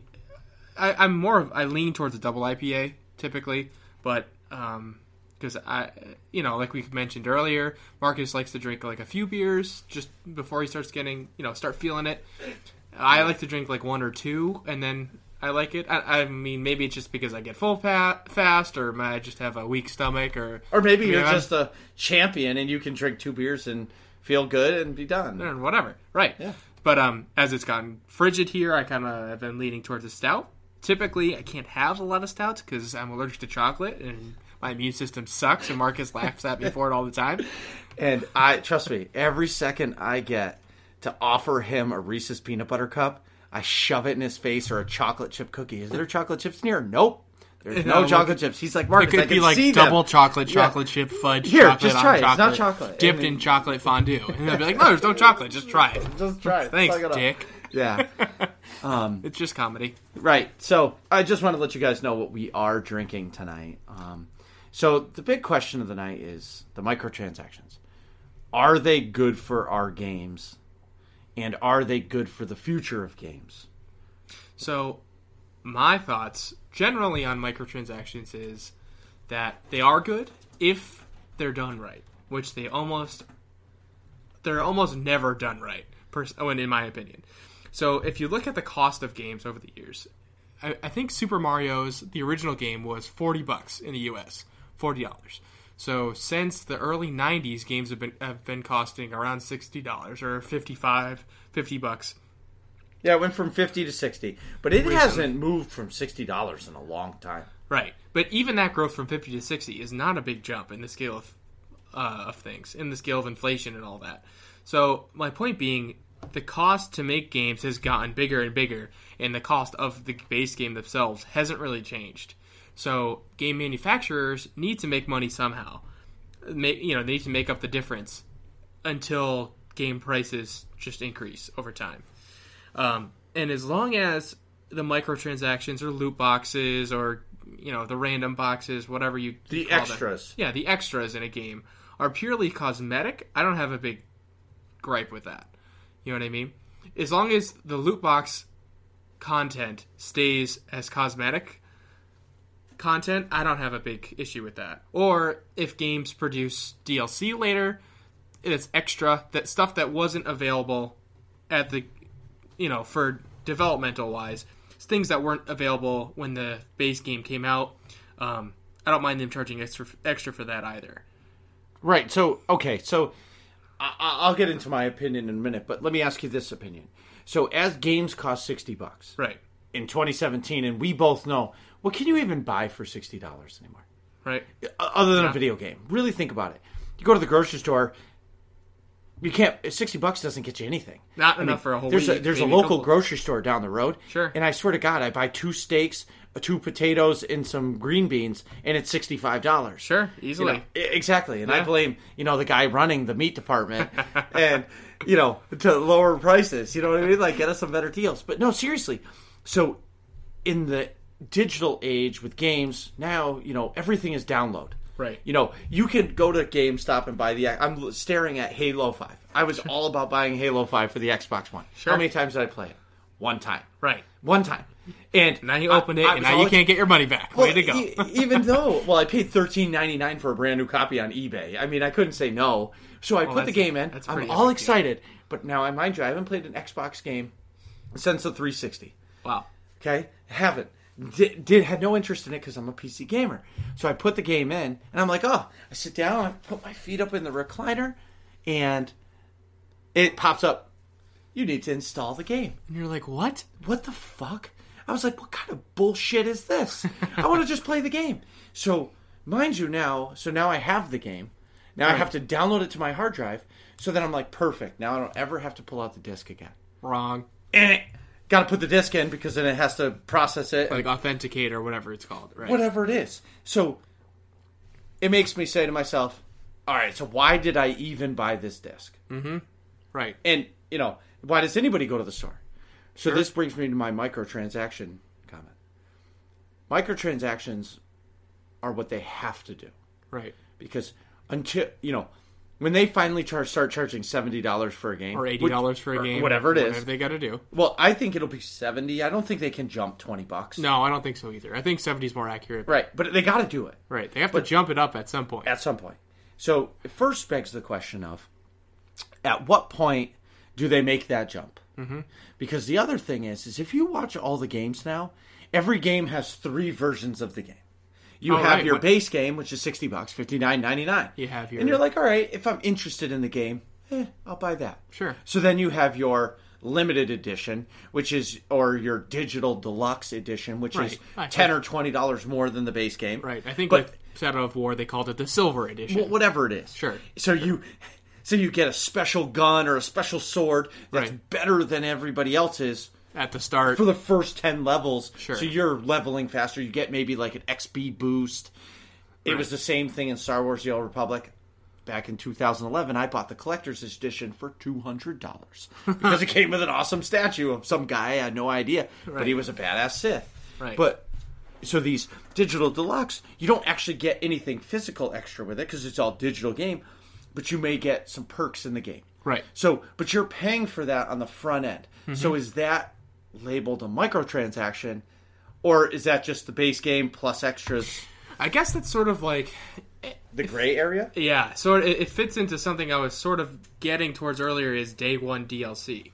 I lean towards a double IPA typically, but because like we mentioned earlier, Marcus likes to drink like a few beers just before he starts getting, start feeling it. I like to drink like one or two, and then I like it. I mean, maybe it's just because I get full fast, or I just have a weak stomach, or maybe you're just a champion and you can drink 2 beers and feel good and be done. Or whatever, right? Yeah. But as it's gotten frigid here, I kind of have been leaning towards a stout. Typically, I can't have a lot of stouts because I'm allergic to chocolate and my immune system sucks, and Marcus laughs at me for it all the time. And trust me, every second I get to offer him a Reese's peanut butter cup, I shove it in his face, or a chocolate chip cookie. Is there chocolate chips in here? Nope. There's no chocolate chips. He's like, Marcus, it could be like double chocolate chip fudge. Here, chocolate just try it. Chocolate, it's not chocolate. Dipped in chocolate fondue. And they'll be like, no, there's no chocolate. Just try it. Just try it. Thanks, Dick. Yeah. It's just comedy. Right. So I just want to let you guys know what we are drinking tonight. So the big question of the night is the microtransactions. Are they good for our games? And are they good for the future of games? So my thoughts generally on microtransactions is that they are good if they're done right, which they're almost never done right, in my opinion. So if you look at the cost of games over the years, I think Super Mario's, the original game, was $40 in the US, $40. So since the early 90s, games have been costing around $60 or $50. Yeah, it went from 50 to 60, but it hasn't moved from $60 in a long time. Right, but even that growth from 50 to 60 is not a big jump in the scale of things, in the scale of inflation and all that. So my point being, the cost to make games has gotten bigger and bigger, and the cost of the base game themselves hasn't really changed. So game manufacturers need to make money somehow. They need to make up the difference until game prices just increase over time. And as long as the microtransactions or loot boxes or the random boxes, whatever you the call extras, them, the extras in a game are purely cosmetic, I don't have a big gripe with that. You know what I mean? As long as the loot box content stays as cosmetic content, I don't have a big issue with that. Or if games produce DLC later, it's extra, that stuff that wasn't available at the, for developmental wise, things that weren't available when the base game came out. I don't mind them charging extra for that either. Right. So, okay. So I'll get into my opinion in a minute, but let me ask you this opinion. So as games cost $60, right, in 2017, and we both know, what can you even buy for $60 anymore? Right. Other than a video game. Really think about it. You go to the grocery store, you can't. $60 doesn't get you anything. Not enough for a whole week. There's a local grocery store down the road. Sure. And I swear to God, I buy 2 steaks, 2 potatoes, and some green beans, and it's $65. Sure, easily. Exactly. And I blame, the guy running the meat department and, to lower prices. You know what I mean? Like, get us some better deals. But no, seriously. So in the digital age with games, now, everything is download. Right. You can go to GameStop and buy I'm staring at Halo 5. I was all about buying Halo 5 for the Xbox One. Sure. How many times did I play it? 1 time. Right. 1 time. And Now you opened it, I and was now you always- can't get your money back. Way to go. Even though, I paid $13.99 for a brand new copy on eBay. I mean, I couldn't say no. So I put the game in. that's I'm pretty all epic, excited. But now, mind you, I haven't played an Xbox game since the 360. Wow. Okay? Haven't. Had no interest in it because I'm a PC gamer. So I put the game in, and I'm like, I sit down, I put my feet up in the recliner, and it pops up. You need to install the game. And you're like, what? What the fuck? I was like, what kind of bullshit is this? I want to just play the game. So, mind you now I have the game. Now I have to download it to my hard drive. So then I'm like, perfect. Now I don't ever have to pull out the disc again. Wrong. Got to put the disc in because then it has to process it. Like authenticate or whatever it's called, right? Whatever it is. So, it makes me say to myself, all right, so why did I even buy this disc? Mm-hmm. Right. And, why does anybody go to the store? So this brings me to my microtransaction comment. Microtransactions are what they have to do. Right. Because until, when they finally start charging $70 for a game. Or $80 for a game. Whatever it is. Whatever they got to do. Well, I think it'll be $70. I don't think they can jump $20. No, I don't think so either. I think 70 is more accurate. Right. But they got to do it. Right. They have to jump it up at some point. At some point. So it first begs the question of, at what point do they make that jump? Mm-hmm. Because the other thing is if you watch all the games now, every game has 3 versions of the game. You have your base game, which is $60, $59.99. You have your... And you're like, all right, if I'm interested in the game, I'll buy that. Sure. So then you have your limited edition, or your digital deluxe edition, which is $10 or $20 more than the base game. Right. I think with Shadow of War, they called it the Silver Edition. Well, whatever it is. Sure. So you get a special gun or a special sword that's better than everybody else's at the start for the first 10 levels. Sure. So you're leveling faster. You get maybe like an XP boost. It was the same thing in Star Wars: The Old Republic. Back in 2011, I bought the collector's edition for $200 because it came with an awesome statue of some guy. I had no idea, but he was a badass Sith. Right. But so these digital deluxe, you don't actually get anything physical extra with it because it's all digital game, but you may get some perks in the game. Right. So, but you're paying for that on the front end. Mm-hmm. So is that labeled a microtransaction, or is that just the base game plus extras? I guess that's sort of like the gray area. Yeah, so it fits into something I was sort of getting towards earlier. Is day one DLC.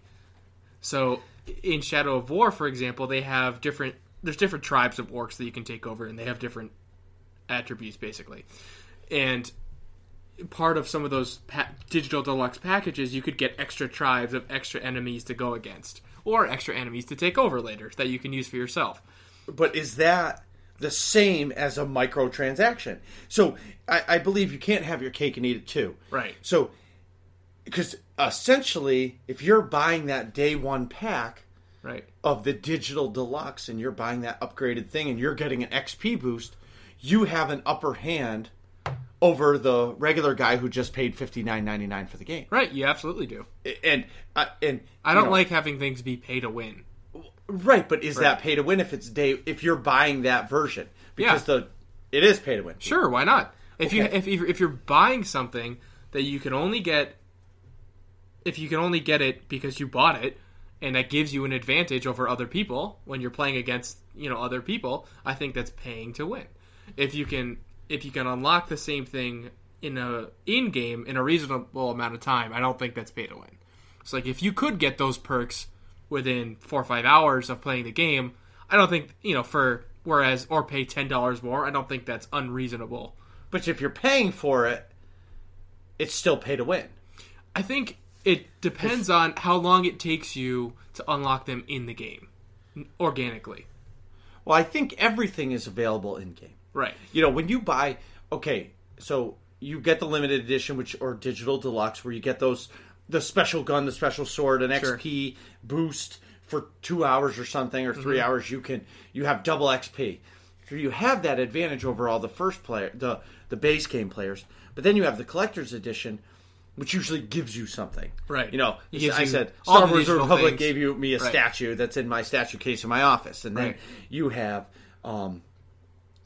So in Shadow of War, for example, they have there's different tribes of orcs that you can take over, and they have different attributes basically. And part of some of those digital deluxe packages, you could get extra tribes of extra enemies to go against, or extra enemies to take over later that you can use for yourself. But is that the same as a microtransaction? So I believe you can't have your cake and eat it too. Right. So, because essentially, if you're buying that day one pack of the digital deluxe and you're buying that upgraded thing and you're getting an XP boost, you have an upper hand over the regular guy who just paid $59.99 for the game. Right, you absolutely do. And I don't like having things be pay to win. Right, but is that pay to win if you're buying that version? Because it is pay to win. Sure, why not? If you're buying something that you can only get it because you bought it, and that gives you an advantage over other people when you're playing against other people, I think that's paying to win. If you can unlock the same thing in game in a reasonable amount of time, I don't think that's pay to win. It's like if you could get those perks within 4 or 5 hours of playing the game, I don't think or pay $10 more. I don't think that's unreasonable. But if you're paying for it, it's still pay to win. I think it depends on how long it takes you to unlock them in the game organically. Well, I think everything is available in game. Right. When you buy, so you get the limited edition, or digital deluxe, where you get the special gun, the special sword, an XP boost for 2 hours or something, or 3 hours. You have double XP. So you have that advantage over all the first player, the base game players. But then you have the collector's edition, which usually gives you something. Right. I said Star Wars Republic gave me a statue that's in my statue case in my office, and then you have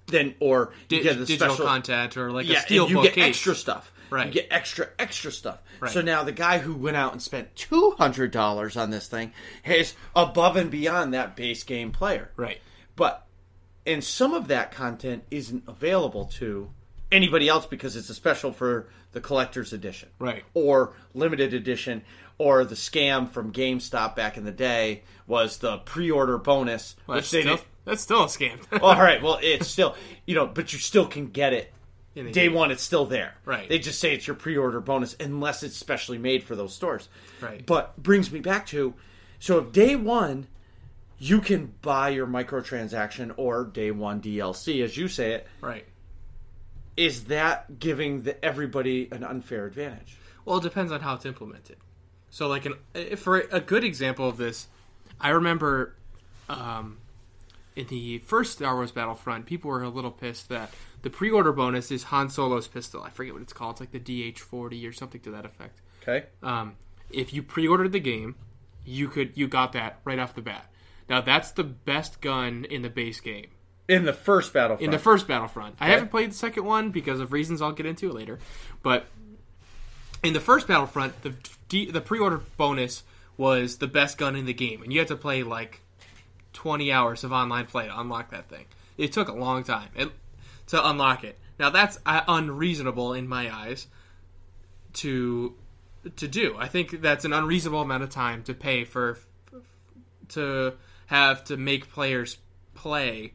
then or you get the digital special content or like a and steelbook you get case. extra stuff. Right. You get extra stuff. Right. So now the guy who went out and spent $200 on this thing has above and beyond that base game player. Right. And some of that content isn't available to anybody else because it's a special for the collector's edition. Right. Or limited edition, or the scam from GameStop back in the day was the pre-order bonus. Well, which they that's still a scam. all right, well, it's still, but you still can get it. In Day game. one, it's still there. Right. They just say it's your pre-order bonus unless it's specially made for those stores. Right. But brings me back to, so if day one, you can buy your microtransaction or day one DLC, as you say it, Right. is that giving everybody an unfair advantage? Well, it depends on how it's implemented. So, like, for a good example of this, I remember in the first Star Wars Battlefront, people were a little pissed that the pre-order bonus is Han Solo's pistol. I forget what it's called. It's like the DH-40 or something to that effect. Okay. If you pre-ordered the game, you got that right off the bat. Now, that's the best gun in the base game. In the first Battlefront. In the first Battlefront. Okay. I haven't played the second one because of reasons I'll get into later. But in the first Battlefront, the pre-order bonus was the best gun in the game. And you had to play like 20 hours of online play to unlock that thing. It took a long time to unlock it. Now, that's unreasonable in my eyes to do. I think that's an unreasonable amount of time to pay to make players play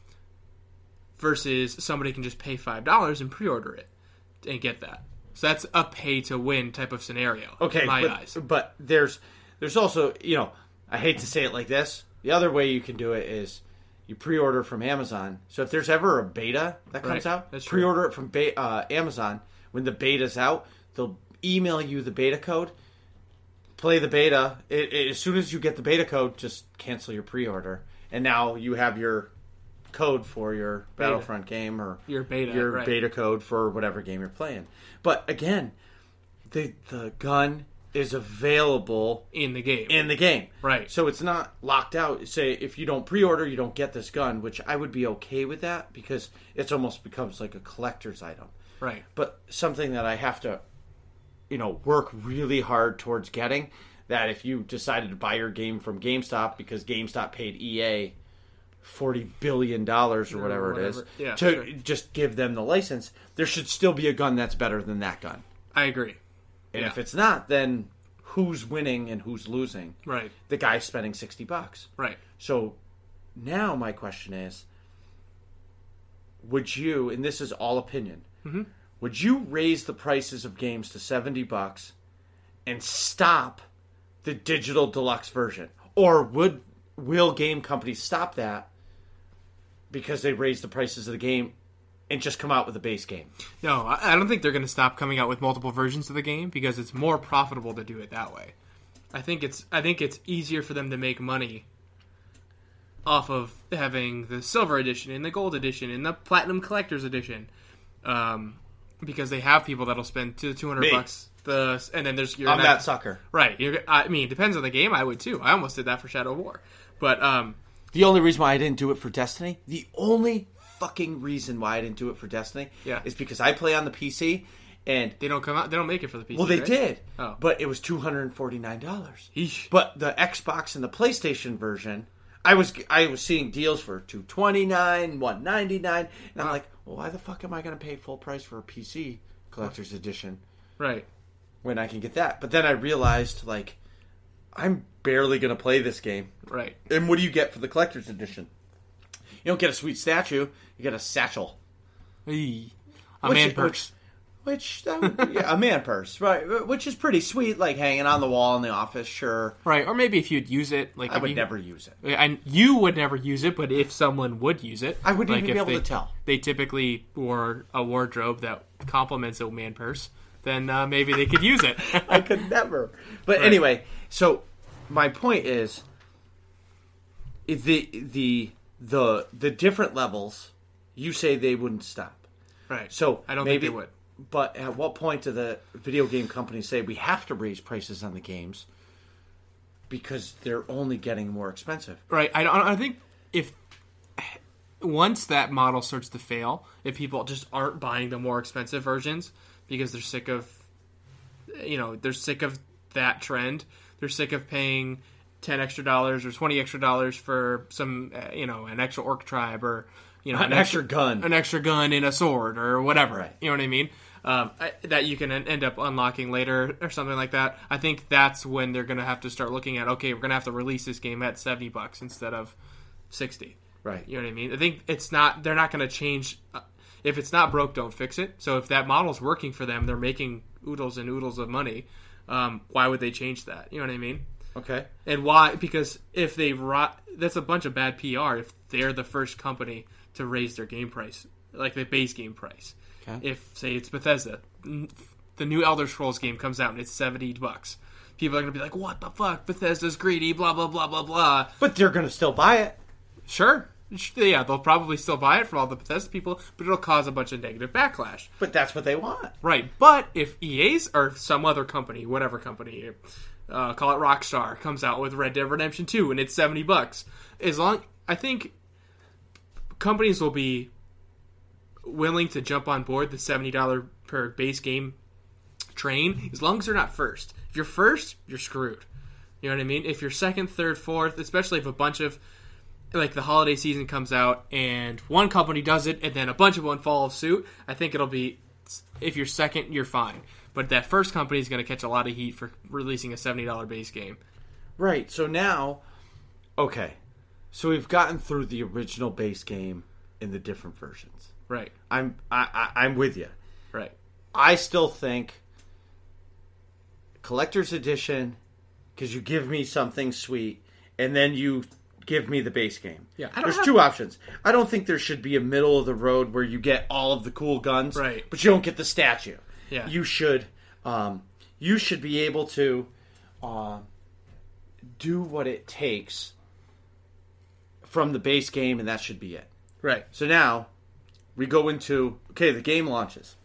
versus somebody can just pay $5 and pre-order it and get that. So that's a pay-to-win type of scenario in my eyes. But there's also, I hate to say it like this, the other way you can do it is you pre-order from Amazon. So if there's ever a beta that comes out, pre-order it from Amazon. When the beta's out, they'll email you the beta code. Play the beta. As soon as you get the beta code, just cancel your pre-order. And now you have your code for your Battlefront game or your beta code for whatever game you're playing. But again, the gun is available in the game. Right. So it's not locked out. Say if you don't pre-order, you don't get this gun, which I would be okay with that because it's almost becomes like a collector's item. Right. But something that I have to work really hard towards getting, that if you decided to buy your game from GameStop because GameStop paid EA $40 billion or whatever it is just give them the license, there should still be a gun that's better than that gun. I agree. And if it's not, then who's winning and who's losing? Right. The guy spending $60. Right. So now my question is, would you, and this is all opinion, would you raise the prices of games to $70 and stop the digital deluxe version? Or will game companies stop that because they raise the prices of the game and just come out with a base game? No, I don't think they're going to stop coming out with multiple versions of the game because it's more profitable to do it that way. I think it's easier for them to make money off of having the silver edition and the gold edition and the platinum collector's edition. Because they have people that'll spend $200 and then there's I'm that sucker. Right. I mean, it depends on the game. I would too. I almost did that for Shadow of War. But the only reason why I didn't do it for Destiny, the only fucking reason why I didn't do it for Destiny is because I play on the PC and they don't come out. They don't make it for the PC. Well, they right? did. Oh. But it was $249. Eesh. But the Xbox and the PlayStation version, I was seeing deals for $229, $199, and I'm like, well, why the fuck am I going to pay full price for a PC collector's edition? Right. When I can get that. But then I realized, like, I'm barely going to play this game. Right. And what do you get for the collector's edition? You don't get a sweet statue. You get a satchel. A man purse. A man purse, right? Which is pretty sweet, like hanging on the wall in the office, sure. Right, or maybe if you'd use it, like I would never use it. And you would never use it, but if someone would use it, I wouldn't even be able to tell. They typically wore a wardrobe that complements a man purse. Then maybe they could use it. I could never. But anyway, so my point is the different levels. You say they wouldn't stop, right? So I don't think they would. But at what point do the video game companies say we have to raise prices on the games because they're only getting more expensive? Right. I think if once that model starts to fail, if people just aren't buying the more expensive versions because they're sick of, they're sick of that trend, they're sick of paying $10 extra or $20 extra for some, an extra orc tribe or, an extra gun and a sword or whatever. Right. You know what I mean? That you can end up unlocking later or something like that. I think that's when they're going to have to start looking at, okay, we're going to have to release this game at $70 instead of $60. Right. You know what I mean? I think they're not going to change. If it's not broke, don't fix it. So if that model's working for them, they're making oodles and oodles of money. Why would they change that? You know what I mean? Okay. And why? Because if that's a bunch of bad PR if they're the first company to raise their game price, like the base game price. Okay. If, say, it's Bethesda, the new Elder Scrolls game comes out and it's $70, people are going to be like, what the fuck? Bethesda's greedy, blah, blah, blah, blah, blah. But they're going to still buy it. Sure. Yeah, they'll probably still buy it from all the Bethesda people, but it'll cause a bunch of negative backlash. But that's what they want. Right. But if EA's or some other company, whatever company, call it Rockstar, comes out with Red Dead Redemption 2 and it's $70, I think companies will be willing to jump on board the $70 per base game train as long as they're not first. If you're first, you're screwed. You know what I mean? If you're second, third, fourth, especially if a bunch of, like, the holiday season comes out and one company does it and then a bunch of them follow suit, I think it'll be, if you're second, you're fine. But that first company is going to catch a lot of heat for releasing a $70 base game. Right. So now, okay. So we've gotten through the original base game in the different versions. Right. I'm with you. Right. I still think collector's edition, because you give me something sweet, and then you give me the base game. Yeah. There's two options. I don't think there should be a middle of the road where you get all of the cool guns, right, but you don't get the statue. Yeah. You should be able to do what it takes from the base game, and that should be it. Right. So now we go into, okay, the game launches.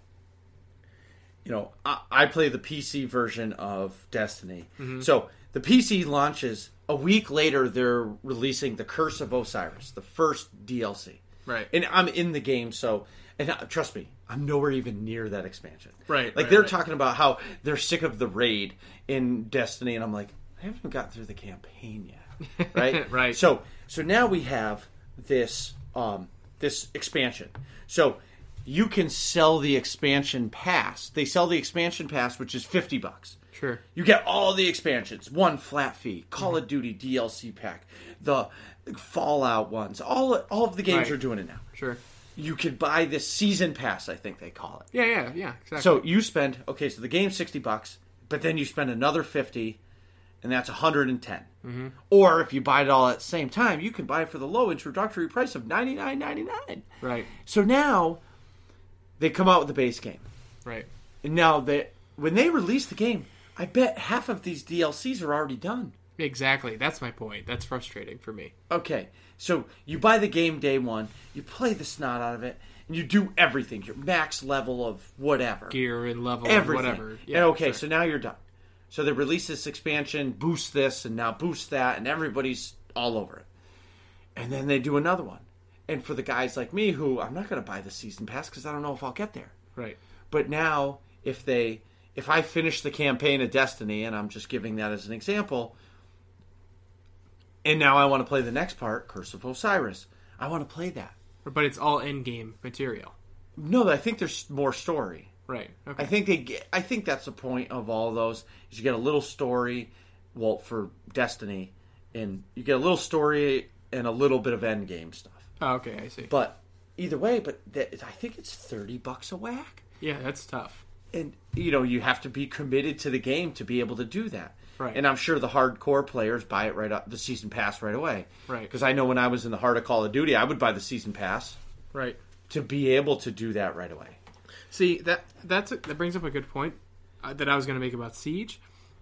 I play the PC version of Destiny. Mm-hmm. So the PC launches. A week later, they're releasing The Curse of Osiris, the first DLC. Right. And I'm in the game, and trust me, I'm nowhere even near that expansion. Right. Like, they're talking about how they're sick of the raid in Destiny, and I'm like, I haven't gotten through the campaign yet. Right? Right. So now we have this expansion. So you can sell the expansion pass. They sell the expansion pass, which is $50. Sure. You get all the expansions, one flat fee. Call of Duty DLC pack, the Fallout ones. All of the games are doing it now. Sure. You could buy this season pass, I think they call it. Yeah, exactly. So you spend, so the game's $60, but then you spend another $50, and that's $110. Mm-hmm. Or if you buy it all at the same time, you can buy it for the low introductory price of $99.99. Right. So now they come out with the base game. Right. And now when they release the game, I bet half of these DLCs are already done. Exactly. That's my point. That's frustrating for me. Okay. So you buy the game day one, you play the snot out of it, and you do everything. Your max level of whatever. Gear and level everything. And whatever. Yeah, and okay, so now you're done. So they release this expansion, boost this, and now boost that, and everybody's all over it. And then they do another one. And for the guys like me who, I'm not going to buy the season pass because I don't know if I'll get there. Right. But now, if I finish the campaign of Destiny, and I'm just giving that as an example, and now I want to play the next part, Curse of Osiris, I want to play that. But it's all in-game material. No, I think there's more story. Right. Okay. I think that's the point of all those, is you get a little story, for Destiny, and you get a little story and a little bit of end-game stuff. Oh, okay, I see. But either way, I think it's $30 a whack. Yeah, that's tough. And, you have to be committed to the game to be able to do that. Right. And I'm sure the hardcore players buy it right up, the season pass right away. Right. Because I know when I was in the heart of Call of Duty, I would buy the season pass. Right. To be able to do that right away. See, that brings up a good point that I was going to make about Siege.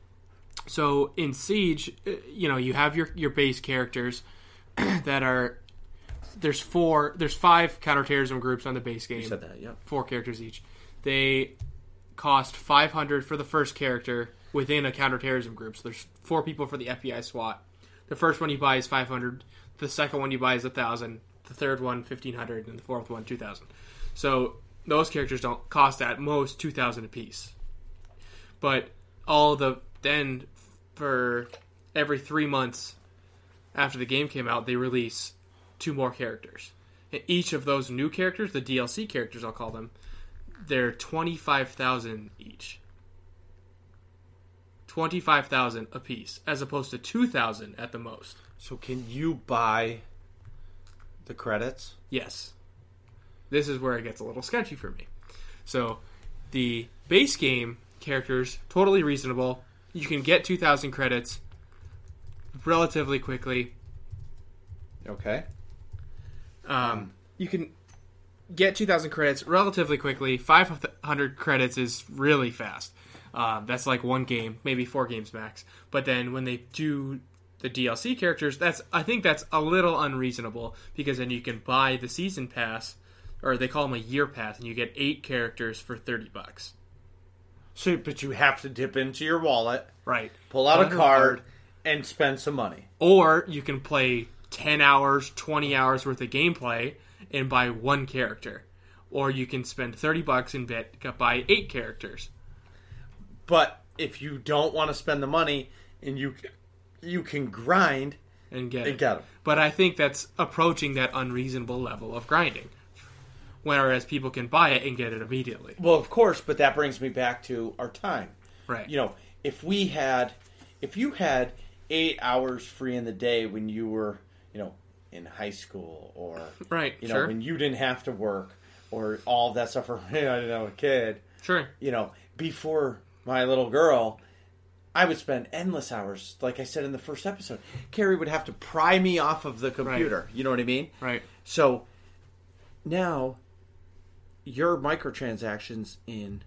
So in Siege, you have your base characters that are... There's 5 counterterrorism groups on the base game. You said that, yeah. 4 characters each. They cost $500 for the first character within a counterterrorism group. So there's 4 people for the FBI SWAT. The first one you buy is $500. The second one you buy is $1,000. the third one 1,500, and the fourth one 2,000. So those characters don't cost at most 2,000 apiece. But then for every 3 months after the game came out, they release 2 more characters. And each of those new characters, the DLC characters, I'll call them, they're 25,000 each. 25,000 apiece, as opposed to 2,000 at the most. So can you buy the credits? Yes. This is where it gets a little sketchy for me. So, the base game characters, totally reasonable. You can get 2,000 credits relatively quickly. Okay. You can get 2,000 credits relatively quickly. 500 credits is really fast. That's like 1 game, maybe 4 games max. But then when they do the DLC characters, I think that's a little unreasonable, because then you can buy the season pass, or they call them a year pass, and you get 8 characters for $30. So, but you have to dip into your wallet, Right. pull out a card, and spend some money. Or you can play 10 hours, 20 hours worth of gameplay and buy 1 character. Or you can spend $30 and buy 8 characters. But if you don't want to spend the money, and you can grind And get and get them. But I think that's approaching that unreasonable level of grinding. Whereas people can buy it and get it immediately. Well, of course, but that brings me back to our time. Right. You know, if you had 8 hours free in the day when you were, in high school, or Right, sure, when you didn't have to work, or all that stuff, or I don't know, a kid. Sure. Before my little girl, I would spend endless hours, like I said in the first episode. Carrie would have to pry me off of the computer. Right. You know what I mean? Right. So now your microtransactions in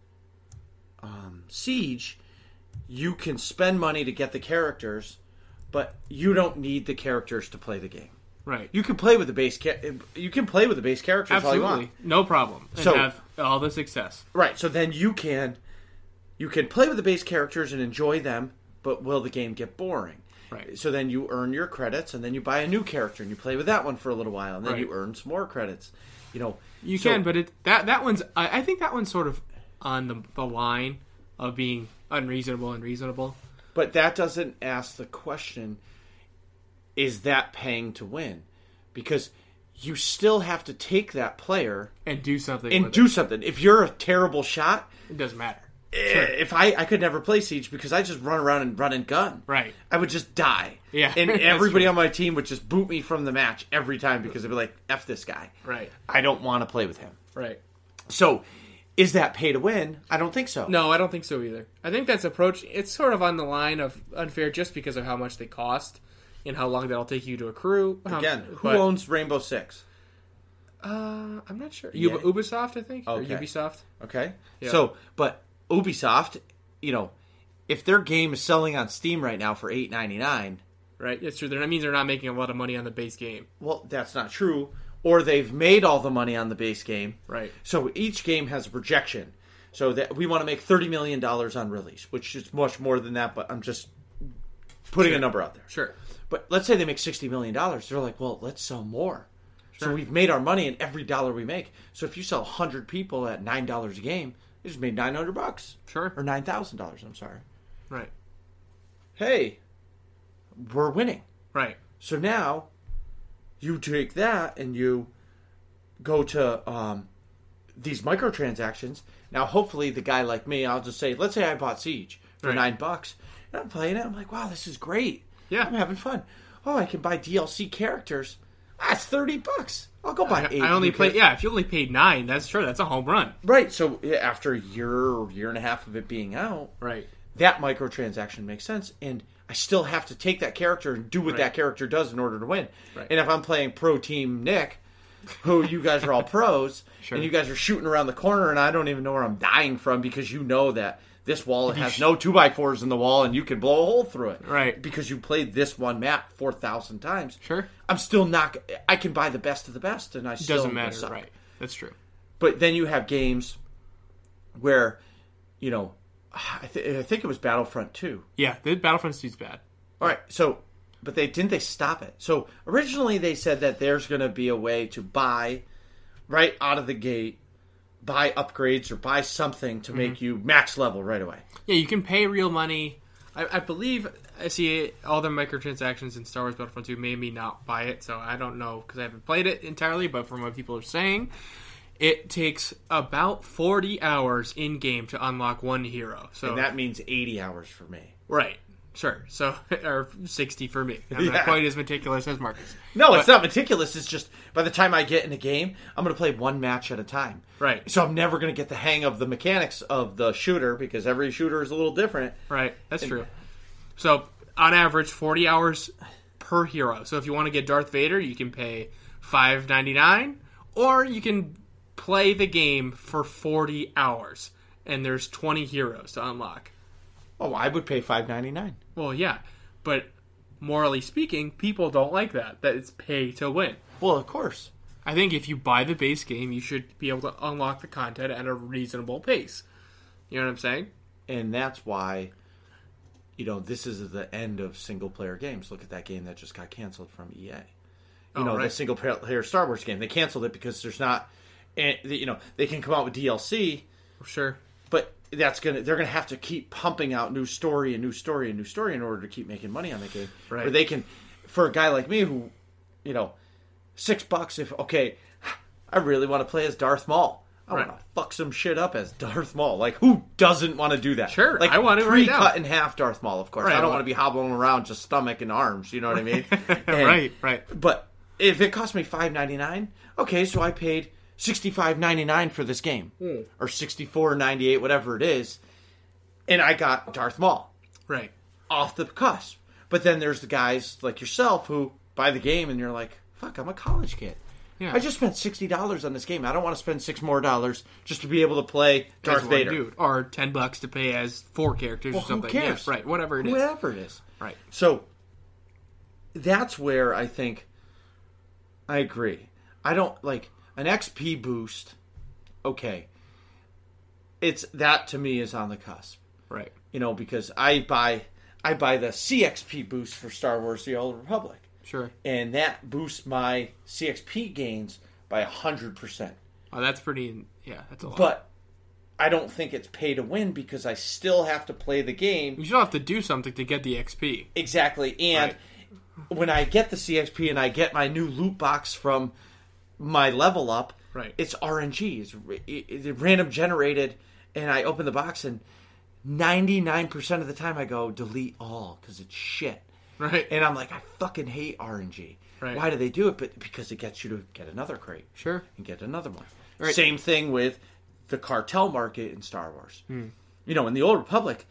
Siege, you can spend money to get the characters, but you don't need the characters to play the game. Right. You can play with the base. You can play with the base characters all you want. Absolutely, no problem, and have all the success. Right. So then you can play with the base characters and enjoy them, but will the game get boring? Right. So then you earn your credits, and then you buy a new character, and you play with that one for a little while, and then Right. you earn some more credits. You can, but that one's. I think that one's sort of on the line of being unreasonable and reasonable. But that doesn't ask the question: is that paying to win? Because you still have to take that player and do something. If you're a terrible shot, it doesn't matter. Sure. If I could never play Siege because I just run around and run and gun. Right. I would just die. Yeah. And everybody on my team would just boot me from the match every time because they'd be like, F this guy. Right. I don't want to play with him. Right. So, is that pay to win? I don't think so. No, I don't think so either. I think that's it's sort of on the line of unfair just because of how much they cost and how long that'll take you to accrue. Again, who owns Rainbow Six? I'm not sure. Yeah. Ubisoft, I think? Okay. Or Ubisoft. Okay. Yeah. So, but Ubisoft, if their game is selling on Steam right now for $8.99, right? That's true. That means they're not making a lot of money on the base game. Well, that's not true. Or they've made all the money on the base game. Right. So each game has a projection. So that we want to make $30 million on release, which is much more than that, but I'm just putting a number out there. Sure. But let's say they make $60 million. They're like, well, let's sell more. Sure. So we've made our money in every dollar we make. So if you sell 100 people at $9 a game, you just made $900. Sure. Or $9,000, I'm sorry. Right. Hey, we're winning. Right. So now you take that and you go to these microtransactions. Now, hopefully, the guy like me, I'll just say, let's say I bought Siege for $9, and I'm playing it. I'm like, wow, this is great. Yeah, I'm having fun. Oh, I can buy DLC characters. That's $30. I'll go buy 8. I only play. Yeah, if you only paid $9, that's sure that's a home run. Right. So after a year and a half of it being out, right, that microtransaction makes sense, and I still have to take that character and do what that character does in order to win. Right. And if I'm playing Pro Team Nick, who you guys are all pros, sure. and you guys are shooting around the corner, and I don't even know where I'm dying from because you know that this wall has no 2x4s in the wall, and you can blow a hole through it. Right. Because you played this one map 4,000 times. Sure. I'm still not... I can buy the best of the best, and I still... Doesn't matter, suck. Right. That's true. But then you have games where, I think it was Battlefront 2. Yeah, the Battlefront 2's bad. All right, so but they stop it. So originally they said that there's going to be a way to buy right out of the gate, buy upgrades or buy something to make you max level right away. Yeah, you can pay real money. I believe I see all the microtransactions in Star Wars Battlefront 2 made me not buy it, so I don't know because I haven't played it entirely, but from what people are saying, it takes about 40 hours in-game to unlock one hero. So And that means 80 hours for me. Right. Sure. So, or 60 for me. I'm not quite as meticulous as Marcus. No, it's not meticulous. It's just by the time I get in a game, I'm going to play one match at a time. Right. So I'm never going to get the hang of the mechanics of the shooter because every shooter is a little different. Right. That's true. So, on average, 40 hours per hero. So, if you want to get Darth Vader, you can pay $5.99, or you can play the game for 40 hours, and there's 20 heroes to unlock. Oh, I would pay $5.99. Well, yeah, but morally speaking, people don't like that it's pay to win. Well, of course. I think if you buy the base game, you should be able to unlock the content at a reasonable pace. You know what I'm saying? And that's why, this is the end of single-player games. Look at that game that just got canceled from EA. The single-player Star Wars game. They canceled it because there's not, they can come out with DLC. Sure. But they're gonna have to keep pumping out new story and new story and new story in order to keep making money on the game. Right. Or they can, for a guy like me who, $6 if I really want to play as Darth Maul. I want to fuck some shit up as Darth Maul. Like, who doesn't want to do that? Sure, like, I want to right now. Pre-cut in half Darth Maul, of course. Right, I don't want to be hobbling around just stomach and arms. You know what I mean? Right. But if it cost me $5.99, okay, so I paid $65.99 for this game, or $64.98, whatever it is, and I got Darth Maul, right, off the cusp. But then there's the guys like yourself who buy the game and you're like, "Fuck, I'm a college kid. Yeah. I just spent $60 on this game. I don't want to spend $6 more just to be able to play Darth Vader, dude, or $10 to pay as 4 characters or something. Who cares? Yeah, right, whatever it is. Whatever it is, right. So that's where I think I agree. I don't like. An XP boost, okay. It's that to me is on the cusp, right? Because I buy the CXP boost for Star Wars: The Old Republic, sure, and that boosts my CXP gains by 100%. Oh, that's pretty. Yeah, that's a lot. But I don't think it's pay to win because I still have to play the game. You still have to do something to get the XP. Exactly, and when I get the CXP and I get my new loot box from my level up, it's RNG. It's random generated, and I open the box, and 99% of the time I go, delete all, because it's shit. Right. And I'm like, I fucking hate RNG. Right. Why do they do it? But because it gets you to get another crate. Sure. And get another one. Right. Same thing with the cartel market in Star Wars. In the Old Republic,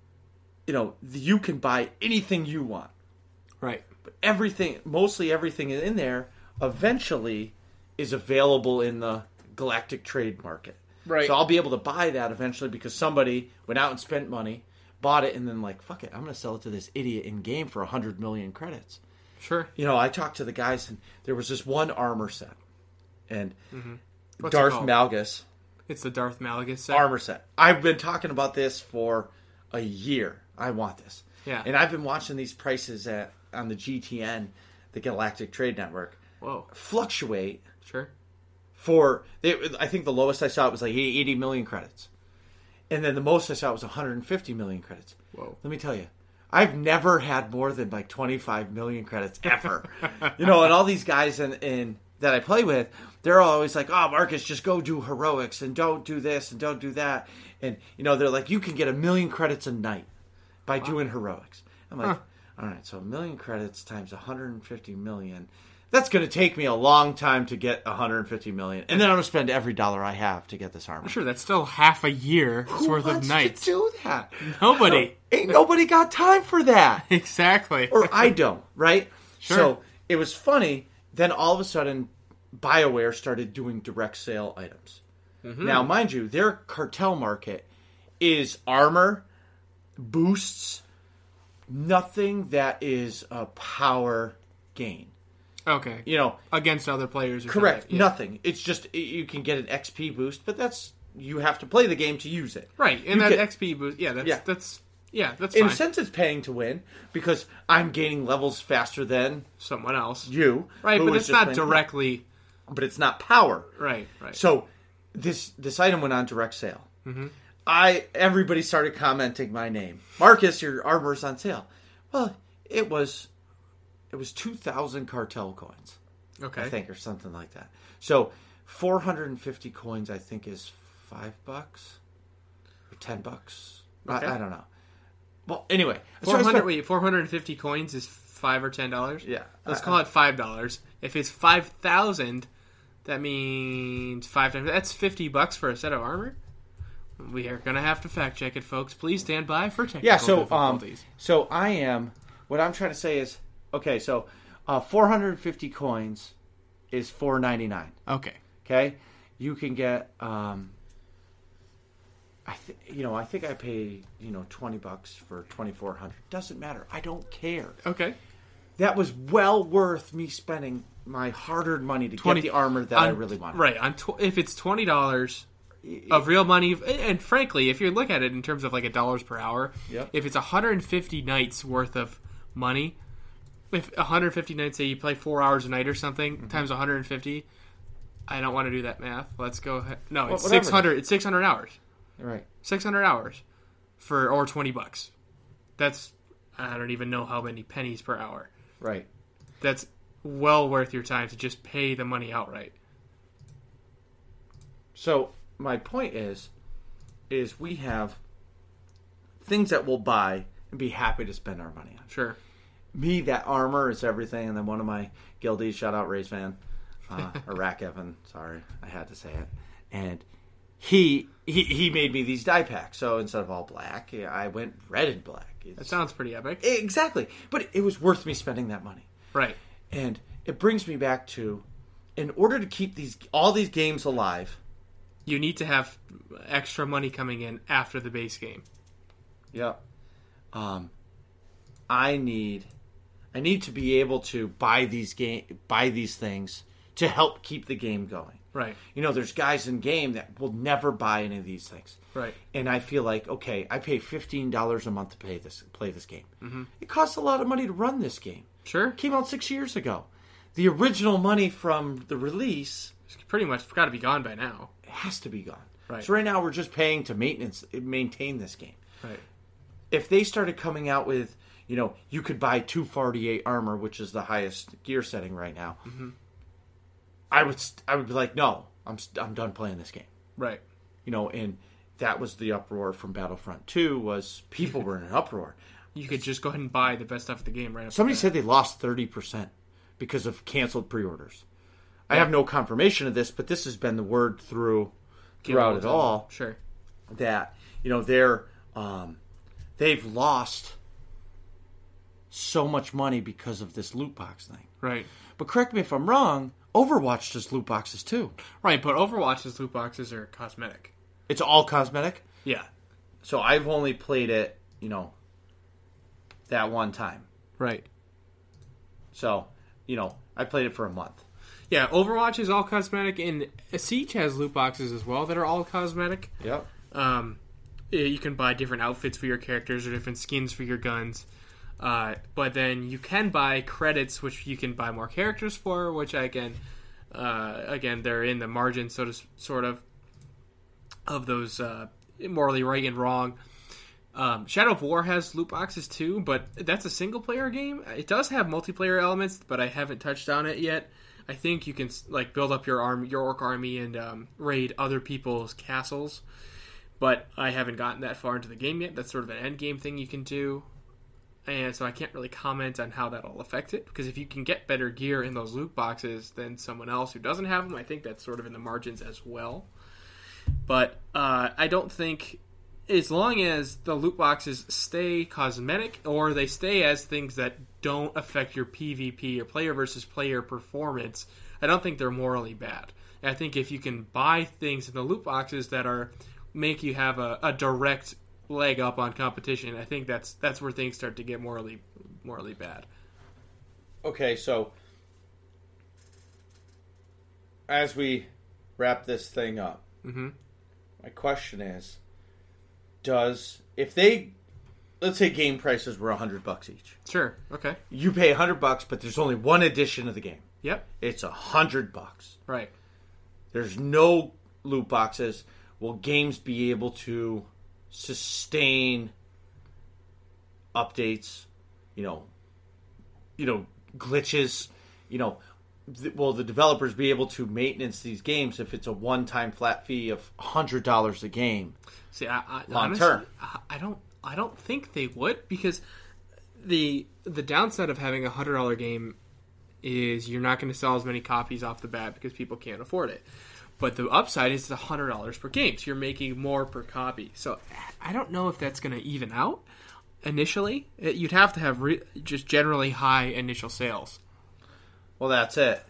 you can buy anything you want. Right. But mostly everything in there, eventually is available in the galactic trade market. Right. So I'll be able to buy that eventually because somebody went out and spent money, bought it, and then like, fuck it, I'm going to sell it to this idiot in game for 100 million credits. Sure. I talked to the guys, and there was this one armor set, and What's Darth Malgus. It's the Darth Malgus set. Armor set. I've been talking about this for a year. I want this. Yeah. And I've been watching these prices on the GTN, the Galactic Trade Network, fluctuate. Sure. I think the lowest I saw it was like 80 million credits. And then the most I saw was 150 million credits. Whoa. Let me tell you, I've never had more than like 25 million credits ever. And all these guys that I play with, they're always like, oh, Marcus, just go do heroics and don't do this and don't do that. And, they're like, you can get 1 million credits a night by doing heroics. I'm like, all right, so 1 million credits times 150 million. That's going to take me a long time to get 150 million. And then I'm going to spend every dollar I have to get this armor. Sure, that's still half a year's worth of nights. Who wants to do that? Nobody. Ain't nobody got time for that. Exactly. Or I don't, right? Sure. So it was funny. Then all of a sudden, BioWare started doing direct sale items. Mm-hmm. Now, mind you, their cartel market is armor, boosts, nothing that is a power gain. Okay. Against other players. Correct. Yeah. Nothing. It's just you can get an XP boost, but you have to play the game to use it. Right. And XP boost, that's Yeah, that's In fine. a sense, it's paying to win because I'm gaining levels faster than Someone else. you. Right, who but was it's just not playing- directly... But it's not power. Right. So this item went on direct sale. Mm-hmm. Everybody started commenting my name. Marcus, your armor's on sale. Well, it was 2,000 cartel coins. Okay. I think, or something like that. So 450 coins, I think, is $5 or $10. Okay. I don't know. Well, anyway, 450 coins is $5 or $10? Yeah. Let's call it $5. If it's 5,000, that means 5 times. That's $50 for a set of armor. We are going to have to fact check it, folks. Please stand by for technical difficulties. So I am. What I'm trying to say is, okay, so 450 coins is $4.99. Okay. Okay, you can get. I think I pay $20 for 2,400. Doesn't matter. I don't care. Okay. That was well worth me spending my hard-earned money to get the armor that I really wanted. Right. If it's $20 of real money, and frankly, if you look at it in terms of like $1 per hour, Yep. if it's 150 nights worth of money, if 150 nights, say you play 4 hours a night or something, times 150, I don't want to do that math. Let's go ahead. No, it's 600. It's 600 hours. Right. 600 hours or $20. That's, I don't even know how many pennies per hour. Right. That's well worth your time to just pay the money outright. So my point is we have things that we'll buy and be happy to spend our money on. Sure. Me, that armor is everything, and then one of my guildies, shout out Race Van, or Rack Evan, sorry, I had to say it, and he made me these die packs. So instead of all black, I went red and black. That sounds pretty epic. Exactly, but it was worth me spending that money. Right. And it brings me back to, in order to keep all these games alive, you need to have extra money coming in after the base game. Yep. I need to be able to buy these things to help keep the game going. Right. There's guys in game that will never buy any of these things. Right. And I feel like, okay, I pay $15 a month to play this game. Mm-hmm. It costs a lot of money to run this game. Sure. It came out 6 years ago. The original money from the release, It's pretty much got to be gone by now. it has to be gone. Right. So right now we're just paying to maintain this game. Right. If they started coming out with, you could buy 248 armor, which is the highest gear setting right now, mm-hmm. I would be like, no, I'm done playing this game. Right. And that was the uproar from Battlefront 2, was people were in an uproar. You could just go ahead and buy the best stuff of the game right up. Somebody said they lost 30% because of canceled pre-orders. I have no confirmation of this, but this has been the word throughout it all. Sure. That they've lost so much money because of this loot box thing. Right. But correct me if I'm wrong, Overwatch does loot boxes too. Right, but Overwatch's loot boxes are cosmetic. It's all cosmetic? Yeah. So I've only played it, that one time. Right. So, I played it for a month. Yeah, Overwatch is all cosmetic, and Siege has loot boxes as well that are all cosmetic. Yep. You can buy different outfits for your characters or different skins for your guns. But then you can buy credits, which you can buy more characters for, which again, they're in the margin, sort of those morally right and wrong. Shadow of War has loot boxes too, but that's a single player game. It does have multiplayer elements, but I haven't touched on it yet. I think you can build up your orc army and raid other people's castles, but I haven't gotten that far into the game yet. That's sort of an end game thing you can do. And so I can't really comment on how that'll affect it, because if you can get better gear in those loot boxes than someone else who doesn't have them, I think that's sort of in the margins as well. But I don't think, as long as the loot boxes stay cosmetic or they stay as things that don't affect your PvP or player versus player performance, I don't think they're morally bad. And I think if you can buy things in the loot boxes that make you have a direct leg up on competition, I think that's where things start to get morally bad. Okay, so as we wrap this thing up, mm-hmm. my question is, if they let's say game prices were $100 each. Sure. Okay. You pay $100, but there's only one edition of the game. Yep. It's $100. Right. There's no loot boxes. Will games be able to sustain updates? Glitches. Will the developers be able to maintenance these games if it's a one-time flat fee of $100 a game? See, I long honestly, term. I don't think they would, because the downside of having a $100 game is you're not going to sell as many copies off the bat because people can't afford it. But the upside is it's $100 per game, so you're making more per copy. So I don't know if that's going to even out initially. You'd have to have just generally high initial sales. Well, that's it.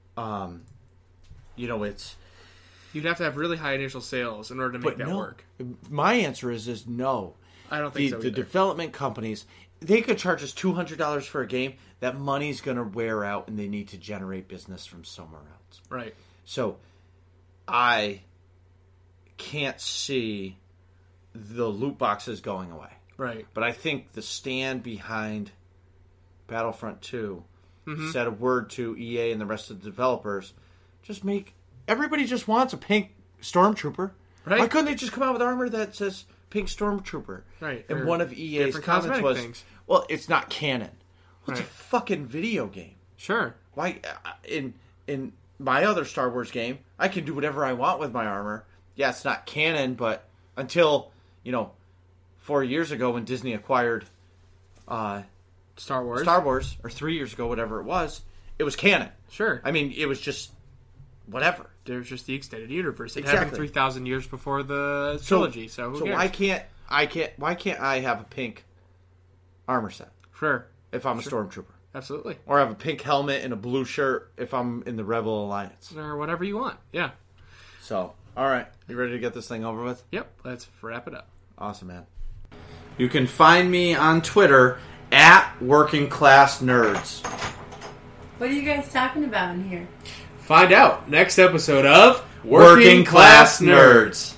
It's... You'd have to have really high initial sales in order to make that work. My answer is no. I don't think so either. The development companies, they could charge us $200 for a game. That money's going to wear out, and they need to generate business from somewhere else. Right. So I can't see the loot boxes going away. Right. But I think the stand behind Battlefront 2 said a word to EA and the rest of the developers. Everybody just wants a pink Stormtrooper. Right. Why couldn't they just come out with armor that says pink Stormtrooper? Right. And one of EA's comments was, well, it's not canon. Well, it's a fucking video game. Sure. Why in my other Star Wars game, I can do whatever I want with my armor. Yeah, it's not canon, but until, 4 years ago when Disney acquired Star Wars, or 3 years ago, whatever it was canon. Sure. I mean, it was just whatever. There's just the extended universe. It happened 3,000 years before the trilogy, so who cares? why can't I have a pink armor set? Sure. If I'm a Stormtrooper. Absolutely. Or have a pink helmet and a blue shirt if I'm in the Rebel Alliance. Or whatever you want. Yeah. So, all right. You ready to get this thing over with? Yep. Let's wrap it up. Awesome, man. You can find me on Twitter at Working Class Nerds. What are you guys talking about in here? Find out next episode of Working Class Nerds.